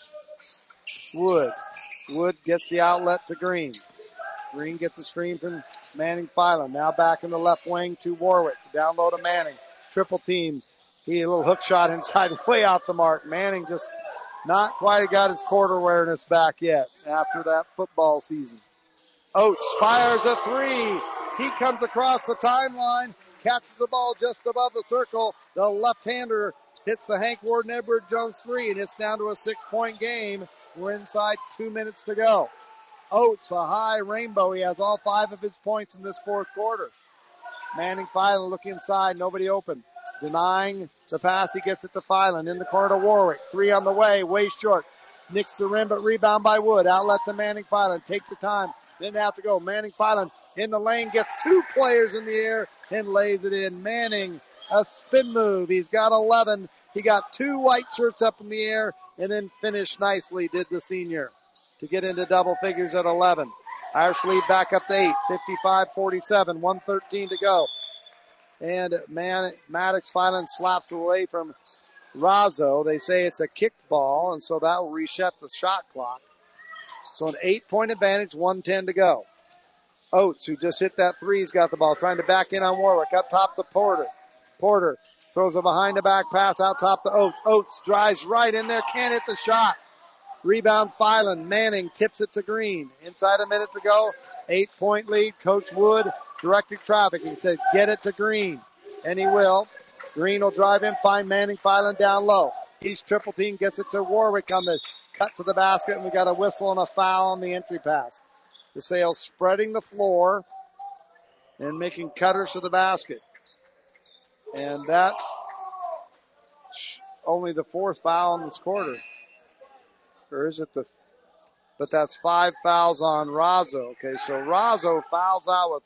S2: Wood gets the outlet to Green. Green gets a screen from Manning Filan. Now back in the left wing to Warwick. Down low to Manning. Triple team. He a little hook shot inside, way off the mark. Manning just not quite got his court awareness back yet after that football season. Oates fires a 3. He comes across the timeline, catches the ball just above the circle. The left-hander hits the Hank Warden Edward Jones 3, and it's down to a 6-point game. We're inside 2 minutes to go. Oates, a high rainbow. He has all 5 of his points in this fourth quarter. Manning Filan looking inside, nobody open. Denying the pass, he gets it to Filan. In the corner to Warwick. 3 on the way short. Nicks the rim, but rebound by Wood. Outlet to Manning Filan. Take the time. Didn't have to go. Manning Filan in the lane, gets 2 players in the air and lays it in. Manning, a spin move. He's got 11. He got 2 white shirts up in the air and then finished nicely, did the senior, to get into double figures at 11. Irish lead back up to 8, 55-47, 1:13 to go. And Maddox Filan slaps away from Razzo. They say it's a kicked ball, and so that will reset the shot clock. So an 8-point advantage, 1:10 to go. Oates, who just hit that 3, he's got the ball, trying to back in on Warwick. Up top to Porter. Porter throws a behind-the-back pass out top to Oates. Oates drives right in there, can't hit the shot. Rebound Filan. Manning tips it to Green. Inside a minute to go. 8-point lead. Coach Wood directing traffic. He said, get it to Green. And he will. Green will drive in, find Manning Filan down low. He's triple team, gets it to Warwick on the cut to the basket, and we got a whistle and a foul on the entry pass. DeSales spreading the floor and making cutters to the basket. And that only the 4th foul in this quarter. Or is it but that's 5 fouls on Razzo. Okay, so Razzo fouls out with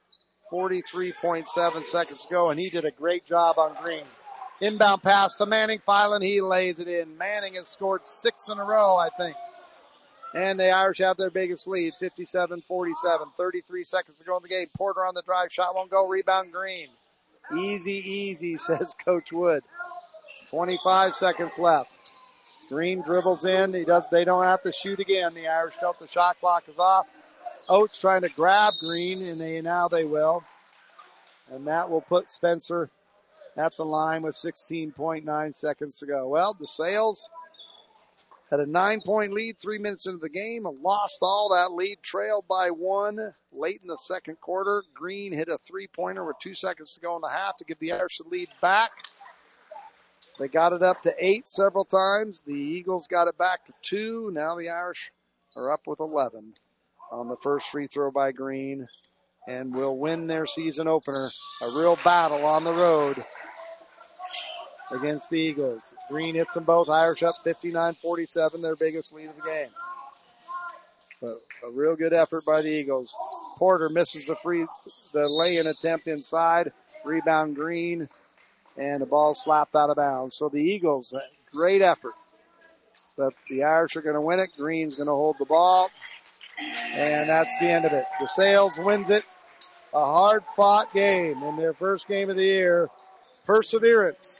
S2: 43.7 seconds to go, and he did a great job on Green. Inbound pass to Manning Filan. He lays it in. Manning has scored 6 in a row, I think. And the Irish have their biggest lead, 57-47. 33 seconds to go in the game. Porter on the drive. Shot won't go. Rebound Green. Easy, says Coach Wood. 25 seconds left. Green dribbles in. They don't have to shoot again. The Irish don't. The shot clock is off. Oates trying to grab Green, and now they will. And that will put Spencer at the line with 16.9 seconds to go. Well, DeSales had a 9-point lead 3 minutes into the game. Lost all that lead, trailed by 1 late in the second quarter. Green hit a 3-pointer with 2 seconds to go in the half to give the Irish the lead back. They got it up to 8 several times. The Eagles got it back to 2. Now the Irish are up with 11 on the first free throw by Green and will win their season opener. A real battle on the road against the Eagles. Green hits them both. Irish up 59-47, their biggest lead of the game. But a real good effort by the Eagles. Porter misses the lay-in attempt inside. Rebound Green, and the ball slapped out of bounds. So the Eagles, great effort. But the Irish are going to win it. Green's going to hold the ball. And that's the end of it. DeSales wins it. A hard-fought game in their first game of the year. Perseverance.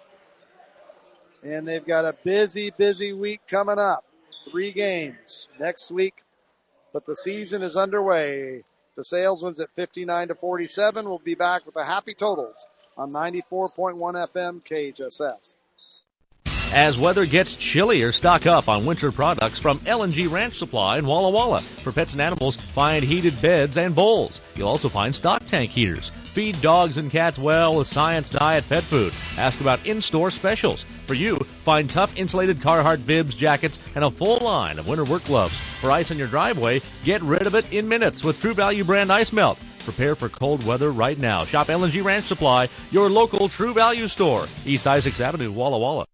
S2: And they've got a busy, busy week coming up. 3 games next week. But the season is underway. DeSales wins at 59-47. We'll be back with the happy totals on 94.1 FM KHSS.
S10: As weather gets chillier, stock up on winter products from L&G Ranch Supply in Walla Walla. For pets and animals, find heated beds and bowls. You'll also find stock tank heaters. Feed dogs and cats well with Science Diet pet food. Ask about in-store specials. For you, find tough insulated Carhartt bibs, jackets, and a full line of winter work gloves. For ice on your driveway, get rid of it in minutes with True Value brand ice melt. Prepare for cold weather right now. Shop L&G Ranch Supply, your local True Value store. East Isaacs Avenue, Walla Walla.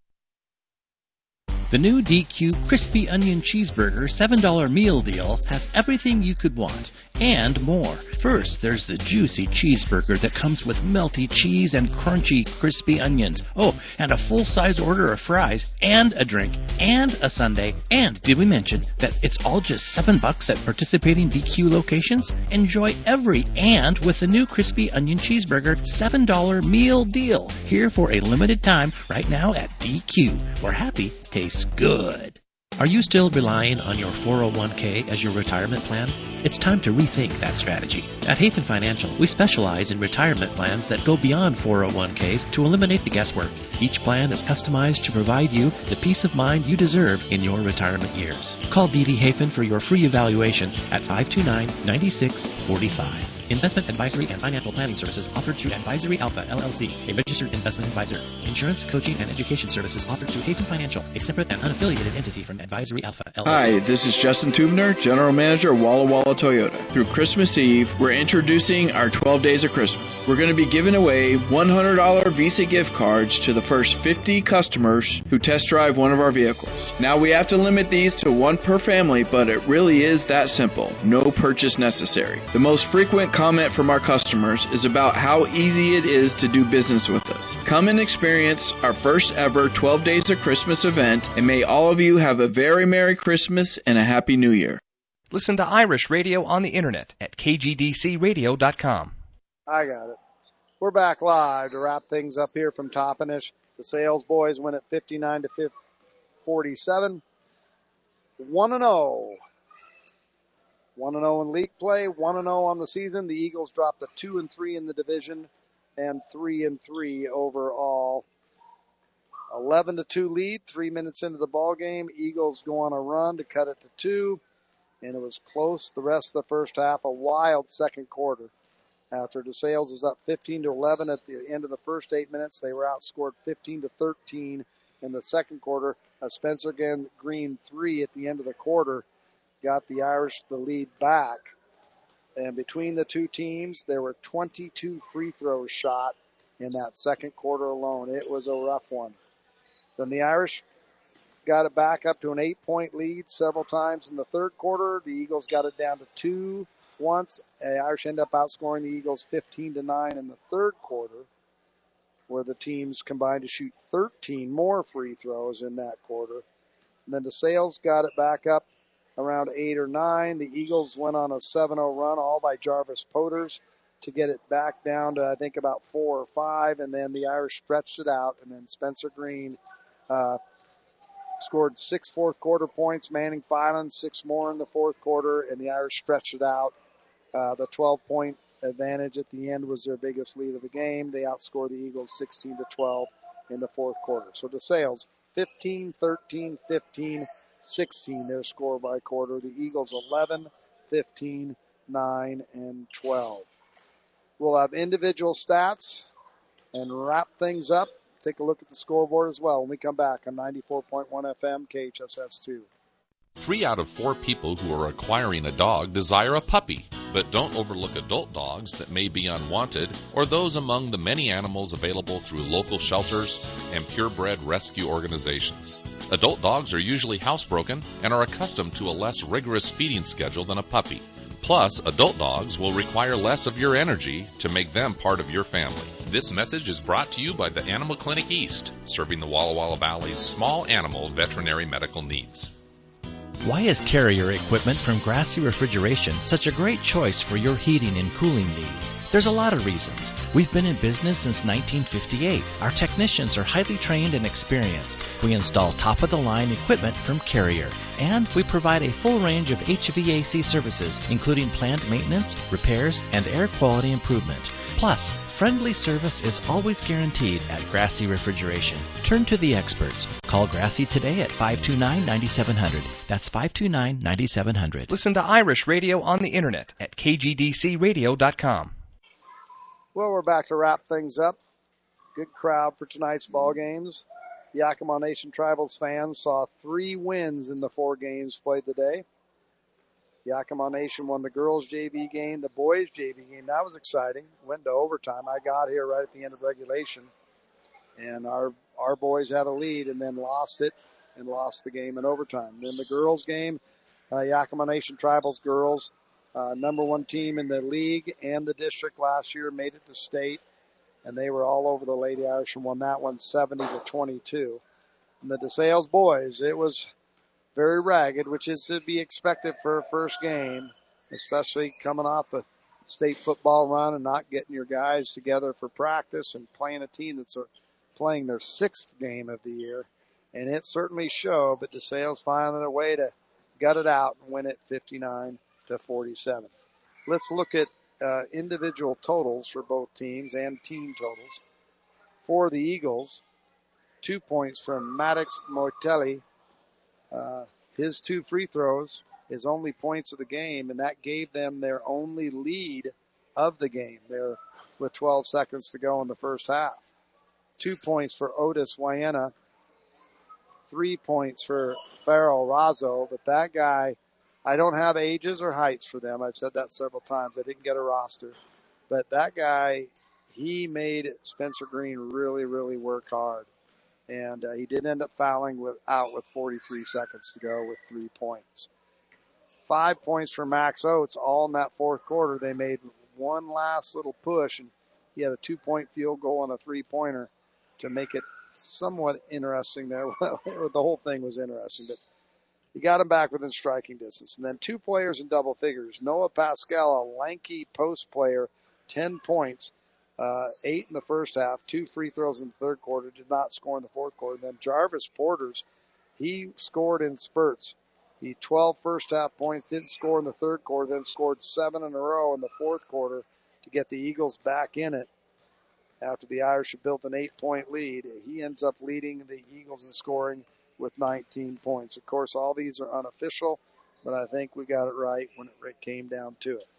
S4: The new DQ Crispy Onion Cheeseburger $7 meal deal has everything you could want and more. First, there's the juicy cheeseburger that comes with melty cheese and crunchy crispy onions. Oh, and a full-size order of fries and a drink and a sundae. And did we mention that it's all just $7 at participating DQ locations? Enjoy every and with the new Crispy Onion Cheeseburger $7 meal deal. Here for a limited time right now at DQ, where happy tastes good. Are you still relying on your 401k as your retirement plan? It's time to rethink that strategy. At Hafen Financial, we specialize in retirement plans that go beyond 401ks to eliminate the guesswork. Each plan is customized to provide you the peace of mind you deserve in your retirement years. Call D.D. Hafen for your free evaluation at 529-9645. Investment advisory and financial planning services offered through Advisory Alpha, LLC, a registered investment advisor. Insurance, coaching, and education services offered through Hafen Financial, a separate and unaffiliated entity from Advisory Alpha, LLC.
S11: Hi, this is Justin Tubner, General Manager of Walla Walla Toyota. Through Christmas Eve, we're introducing our 12 Days of Christmas. We're going to be giving away $100 Visa gift cards to the first 50 customers who test drive one of our vehicles. Now, we have to limit these to one per family, but it really is that simple. No purchase necessary. The most frequent comment from our customers is about how easy it is to do business with us. Come and experience our first ever 12 Days of Christmas event, and may all of you have a very Merry Christmas and a Happy New Year.
S3: Listen to Irish radio on the internet at kgdcradio.com.
S2: I got it. We're back live to wrap things up here from Toppenish. The Sales boys win at 59-47. 1-0. 1-0 in league play, 1-0 on the season. The Eagles dropped to 2-3 in the division and 3-3 overall. 11-2 lead, 3 minutes into the ball game. Eagles go on a run to cut it to 2, and it was close the rest of the first half. A wild second quarter. After DeSales was up 15-11 at the end of the first 8 minutes, they were outscored 15-13 in the second quarter. A Spencer Green 3 at the end of the quarter got the Irish the lead back. And between the two teams, there were 22 free throws shot in that second quarter alone. It was a rough one. Then the Irish got it back up to an 8-point lead several times in the third quarter. The Eagles got it down to 2 once. The Irish end up outscoring the Eagles 15-9 in the third quarter, where the teams combined to shoot 13 more free throws in that quarter. And then DeSales got it back up around 8 or 9. The Eagles went on a 7-0 run, all by Jarvis Poters, to get it back down to, I think, about 4 or 5. And then the Irish stretched it out. And then Spencer Green scored 6 fourth quarter points. Manning Filan 6 more in the fourth quarter. And the Irish stretched it out. The 12-point advantage at the end was their biggest lead of the game. They outscored the Eagles 16-12 in the fourth quarter. So DeSales 15, 13, 15, 16 their score by quarter. The Eagles 11, 15, 9, and 12. We'll have individual stats and wrap things up. Take a look at the scoreboard as well when we come back on 94.1 FM KHSS2.
S12: 3 out of 4 people who are acquiring a dog desire a puppy. But don't overlook adult dogs that may be unwanted or those among the many animals available through local shelters and purebred rescue organizations. Adult dogs are usually housebroken and are accustomed to a less rigorous feeding schedule than a puppy. Plus, adult dogs will require less of your energy to make them part of your family. This message is brought to you by the Animal Clinic East, serving the Walla Walla Valley's small animal veterinary medical needs.
S13: Why is Carrier equipment from Grassy Refrigeration such a great choice for your heating and cooling needs? There's a lot of reasons. We've been in business since 1958. Our technicians are highly trained and experienced. We install top-of-the-line equipment from Carrier. And we provide a full range of HVAC services, including plant maintenance, repairs, and air quality improvement. Plus, friendly service is always guaranteed at Grassy Refrigeration. Turn to the experts. Call Grassy today at 529-9700. That's 529-9700.
S3: Listen to Irish radio on the internet at kgdcradio.com.
S2: Well, we're back to wrap things up. Good crowd for tonight's ball games. Yakima Nation Tribals fans saw 3 wins in the 4 games played today. Yakima Nation won the girls' JV game, the boys' JV game. That was exciting. Went to overtime. I got here right at the end of regulation, and our boys had a lead and then lost it and lost the game in overtime. Then the girls' game, Yakima Nation Tribals girls, number 1 team in the league and the district last year, made it to state, and they were all over the Lady Irish and won that one 70-22. And the DeSales boys, it was very ragged, which is to be expected for a first game, especially coming off the state football run and not getting your guys together for practice and playing a team that's playing their 6th game of the year. And it certainly showed, but DeSales finding a way to gut it out and win it 59-47. Let's look at individual totals for both teams and team totals. For the Eagles, 2 points from Maddox Mortelli. His 2 free throws, his only points of the game, and that gave them their only lead of the game there with 12 seconds to go in the first half. 2 points for Otis Wyena. 3 points for Farrell Razzo, but that guy, I don't have ages or heights for them. I've said that several times. I didn't get a roster. But that guy, he made Spencer Green really, really work hard. And he did end up fouling out with 43 seconds to go with 3 points. 5 points for Max Oates, all in that fourth quarter. They made one last little push, and he had a 2-point field goal and a 3-pointer to make it somewhat interesting there. The whole thing was interesting, but he got him back within striking distance. And then 2 players in double figures. Noah Pascal, a lanky post player, 10 points. 8 in the first half, 2 free throws in the third quarter, did not score in the fourth quarter. Then Jarvis Porters, he scored in spurts. He 12 first half points, didn't score in the third quarter, then scored 7 in a row in the fourth quarter to get the Eagles back in it after the Irish had built an 8-point lead. He ends up leading the Eagles in scoring with 19 points. Of course, all these are unofficial, but I think we got it right when it came down to it.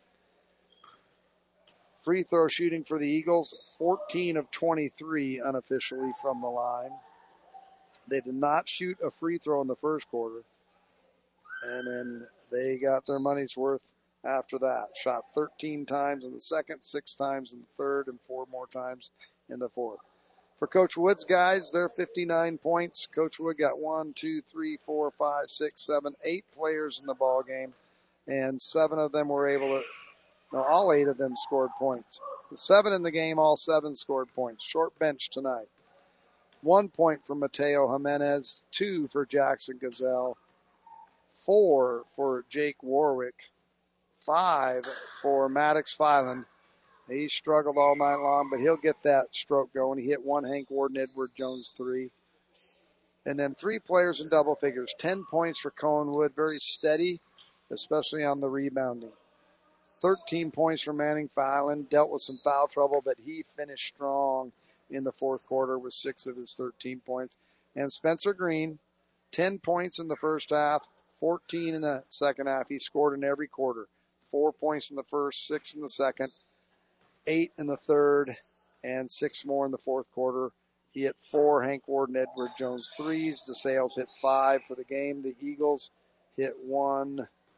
S2: Free throw shooting for the Eagles, 14 of 23 unofficially from the line. They did not shoot a free throw in the first quarter. And then they got their money's worth after that. Shot 13 times in the second, 6 times in the third, and 4 more times in the fourth. For Coach Wood's guys, they're 59 points. Coach Wood got 1, 2, 3, 4, 5, 6, 7, 8 players in the ball game, and 7 of them were able to. No, all 8 of them scored points. The 7 in the game, all 7 scored points. Short bench tonight. 1 point for Mateo Jimenez, 2 for Jackson Gazelle, 4 for Jake Warwick, 5 for Maddox Filan. He struggled all night long, but he'll get that stroke going. He hit 1 Hank Warden, Edward Jones 3. And then 3 players in double figures. 10 points for Cohen Wood, very steady, especially on the rebounding. 13 points for Manning Filan, dealt with some foul trouble, but he finished strong in the fourth quarter with 6 of his 13 points. And Spencer Green, 10 points in the first half, 14 in the second half. He scored in every quarter. 4 points in the first, 6 in the second, 8 in the third, and 6 more in the fourth quarter. He hit 4 Hank Warden, Edward Jones threes. DeSales hit 5 for the game. The Eagles hit 1,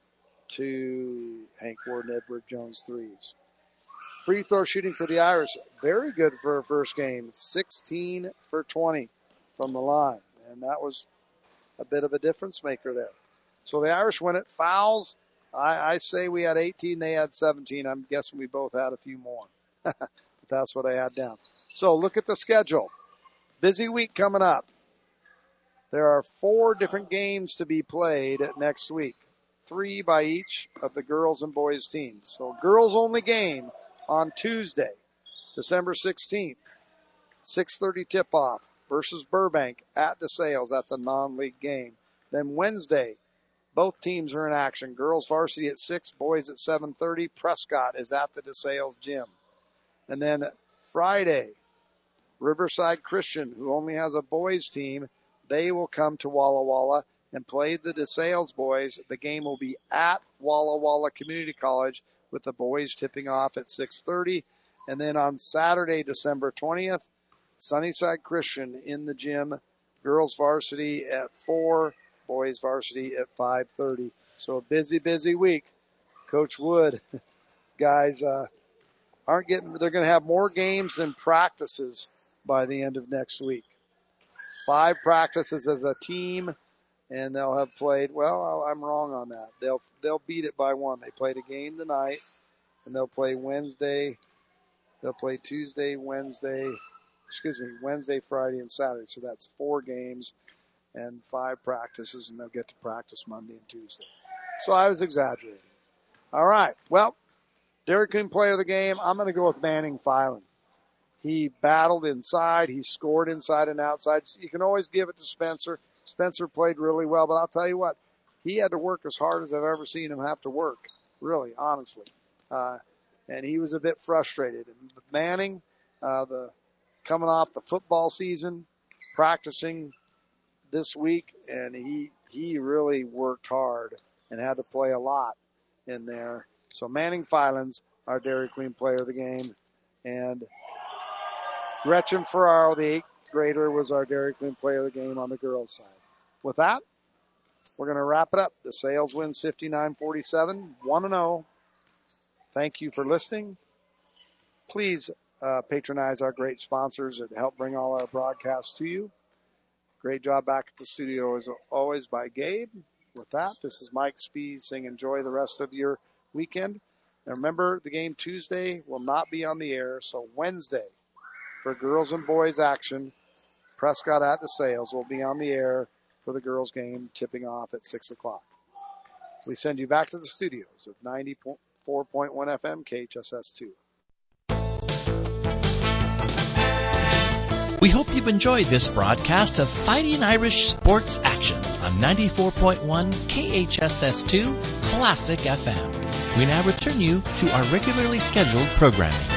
S2: to Hank Ward and Edward Jones threes. Free throw shooting for the Irish, very good for a first game. 16 for 20 from the line. And that was a bit of a difference maker there. So the Irish win it. Fouls, I say we had 18, they had 17. I'm guessing we both had a few more. But that's what I had down. So look at the schedule. Busy week coming up. There are 4 different games to be played next week. 3 by each of the girls and boys teams. So girls only game on Tuesday, December 16th, 6:30 tip-off versus Burbank at DeSales. That's a non-league game. Then Wednesday, both teams are in action. Girls varsity at 6, boys at 7:30. Prescott is at the DeSales gym. And then Friday, Riverside Christian, who only has a boys team, they will come to Walla Walla and play the DeSales boys. The game will be at Walla Walla Community College with the boys tipping off at 6:30. And then on Saturday, December 20th, Sunnyside Christian in the gym, girls varsity at 4, boys varsity at 5:30. So a busy, busy week. Coach Wood, guys, they're going to have more games than practices by the end of next week. 5 practices as a team, and they'll have played, well, I'm wrong on that. They'll beat it by 1. They played a game tonight, and they'll play Wednesday. They'll play Tuesday, Wednesday, Friday, and Saturday. So that's 4 games and 5 practices, and they'll get to practice Monday and Tuesday. So I was exaggerating. All right. Well, Dairy Queen player of the game, I'm going to go with Manning Filan. He battled inside. He scored inside and outside. You can always give it to Spencer. Spencer played really well, but I'll tell you what, he had to work as hard as I've ever seen him have to work, really, honestly. And he was a bit frustrated. And Manning, coming off the football season, practicing this week, and he really worked hard and had to play a lot in there. So Manning Filan's our Dairy Queen player of the game. And Gretchen Ferraro, the 8th grader, was our Dairy Queen player of the game on the girls' side. With that, we're going to wrap it up. DeSales wins 59-47, 1-0. Thank you for listening. Please patronize our great sponsors that help bring all our broadcasts to you. Great job back at the studio as always by Gabe. With that, this is Mike Spees saying enjoy the rest of your weekend. And remember, the game Tuesday will not be on the air, so Wednesday for girls and boys action, Prescott at DeSales will be on the air for the girls game tipping off at 6 o'clock. We send you back to the studios of 94.1 FM KHSS2.
S13: We hope you've enjoyed this broadcast of Fighting Irish Sports Action on 94.1 KHSS2 Classic FM. We now return you to our regularly scheduled programming.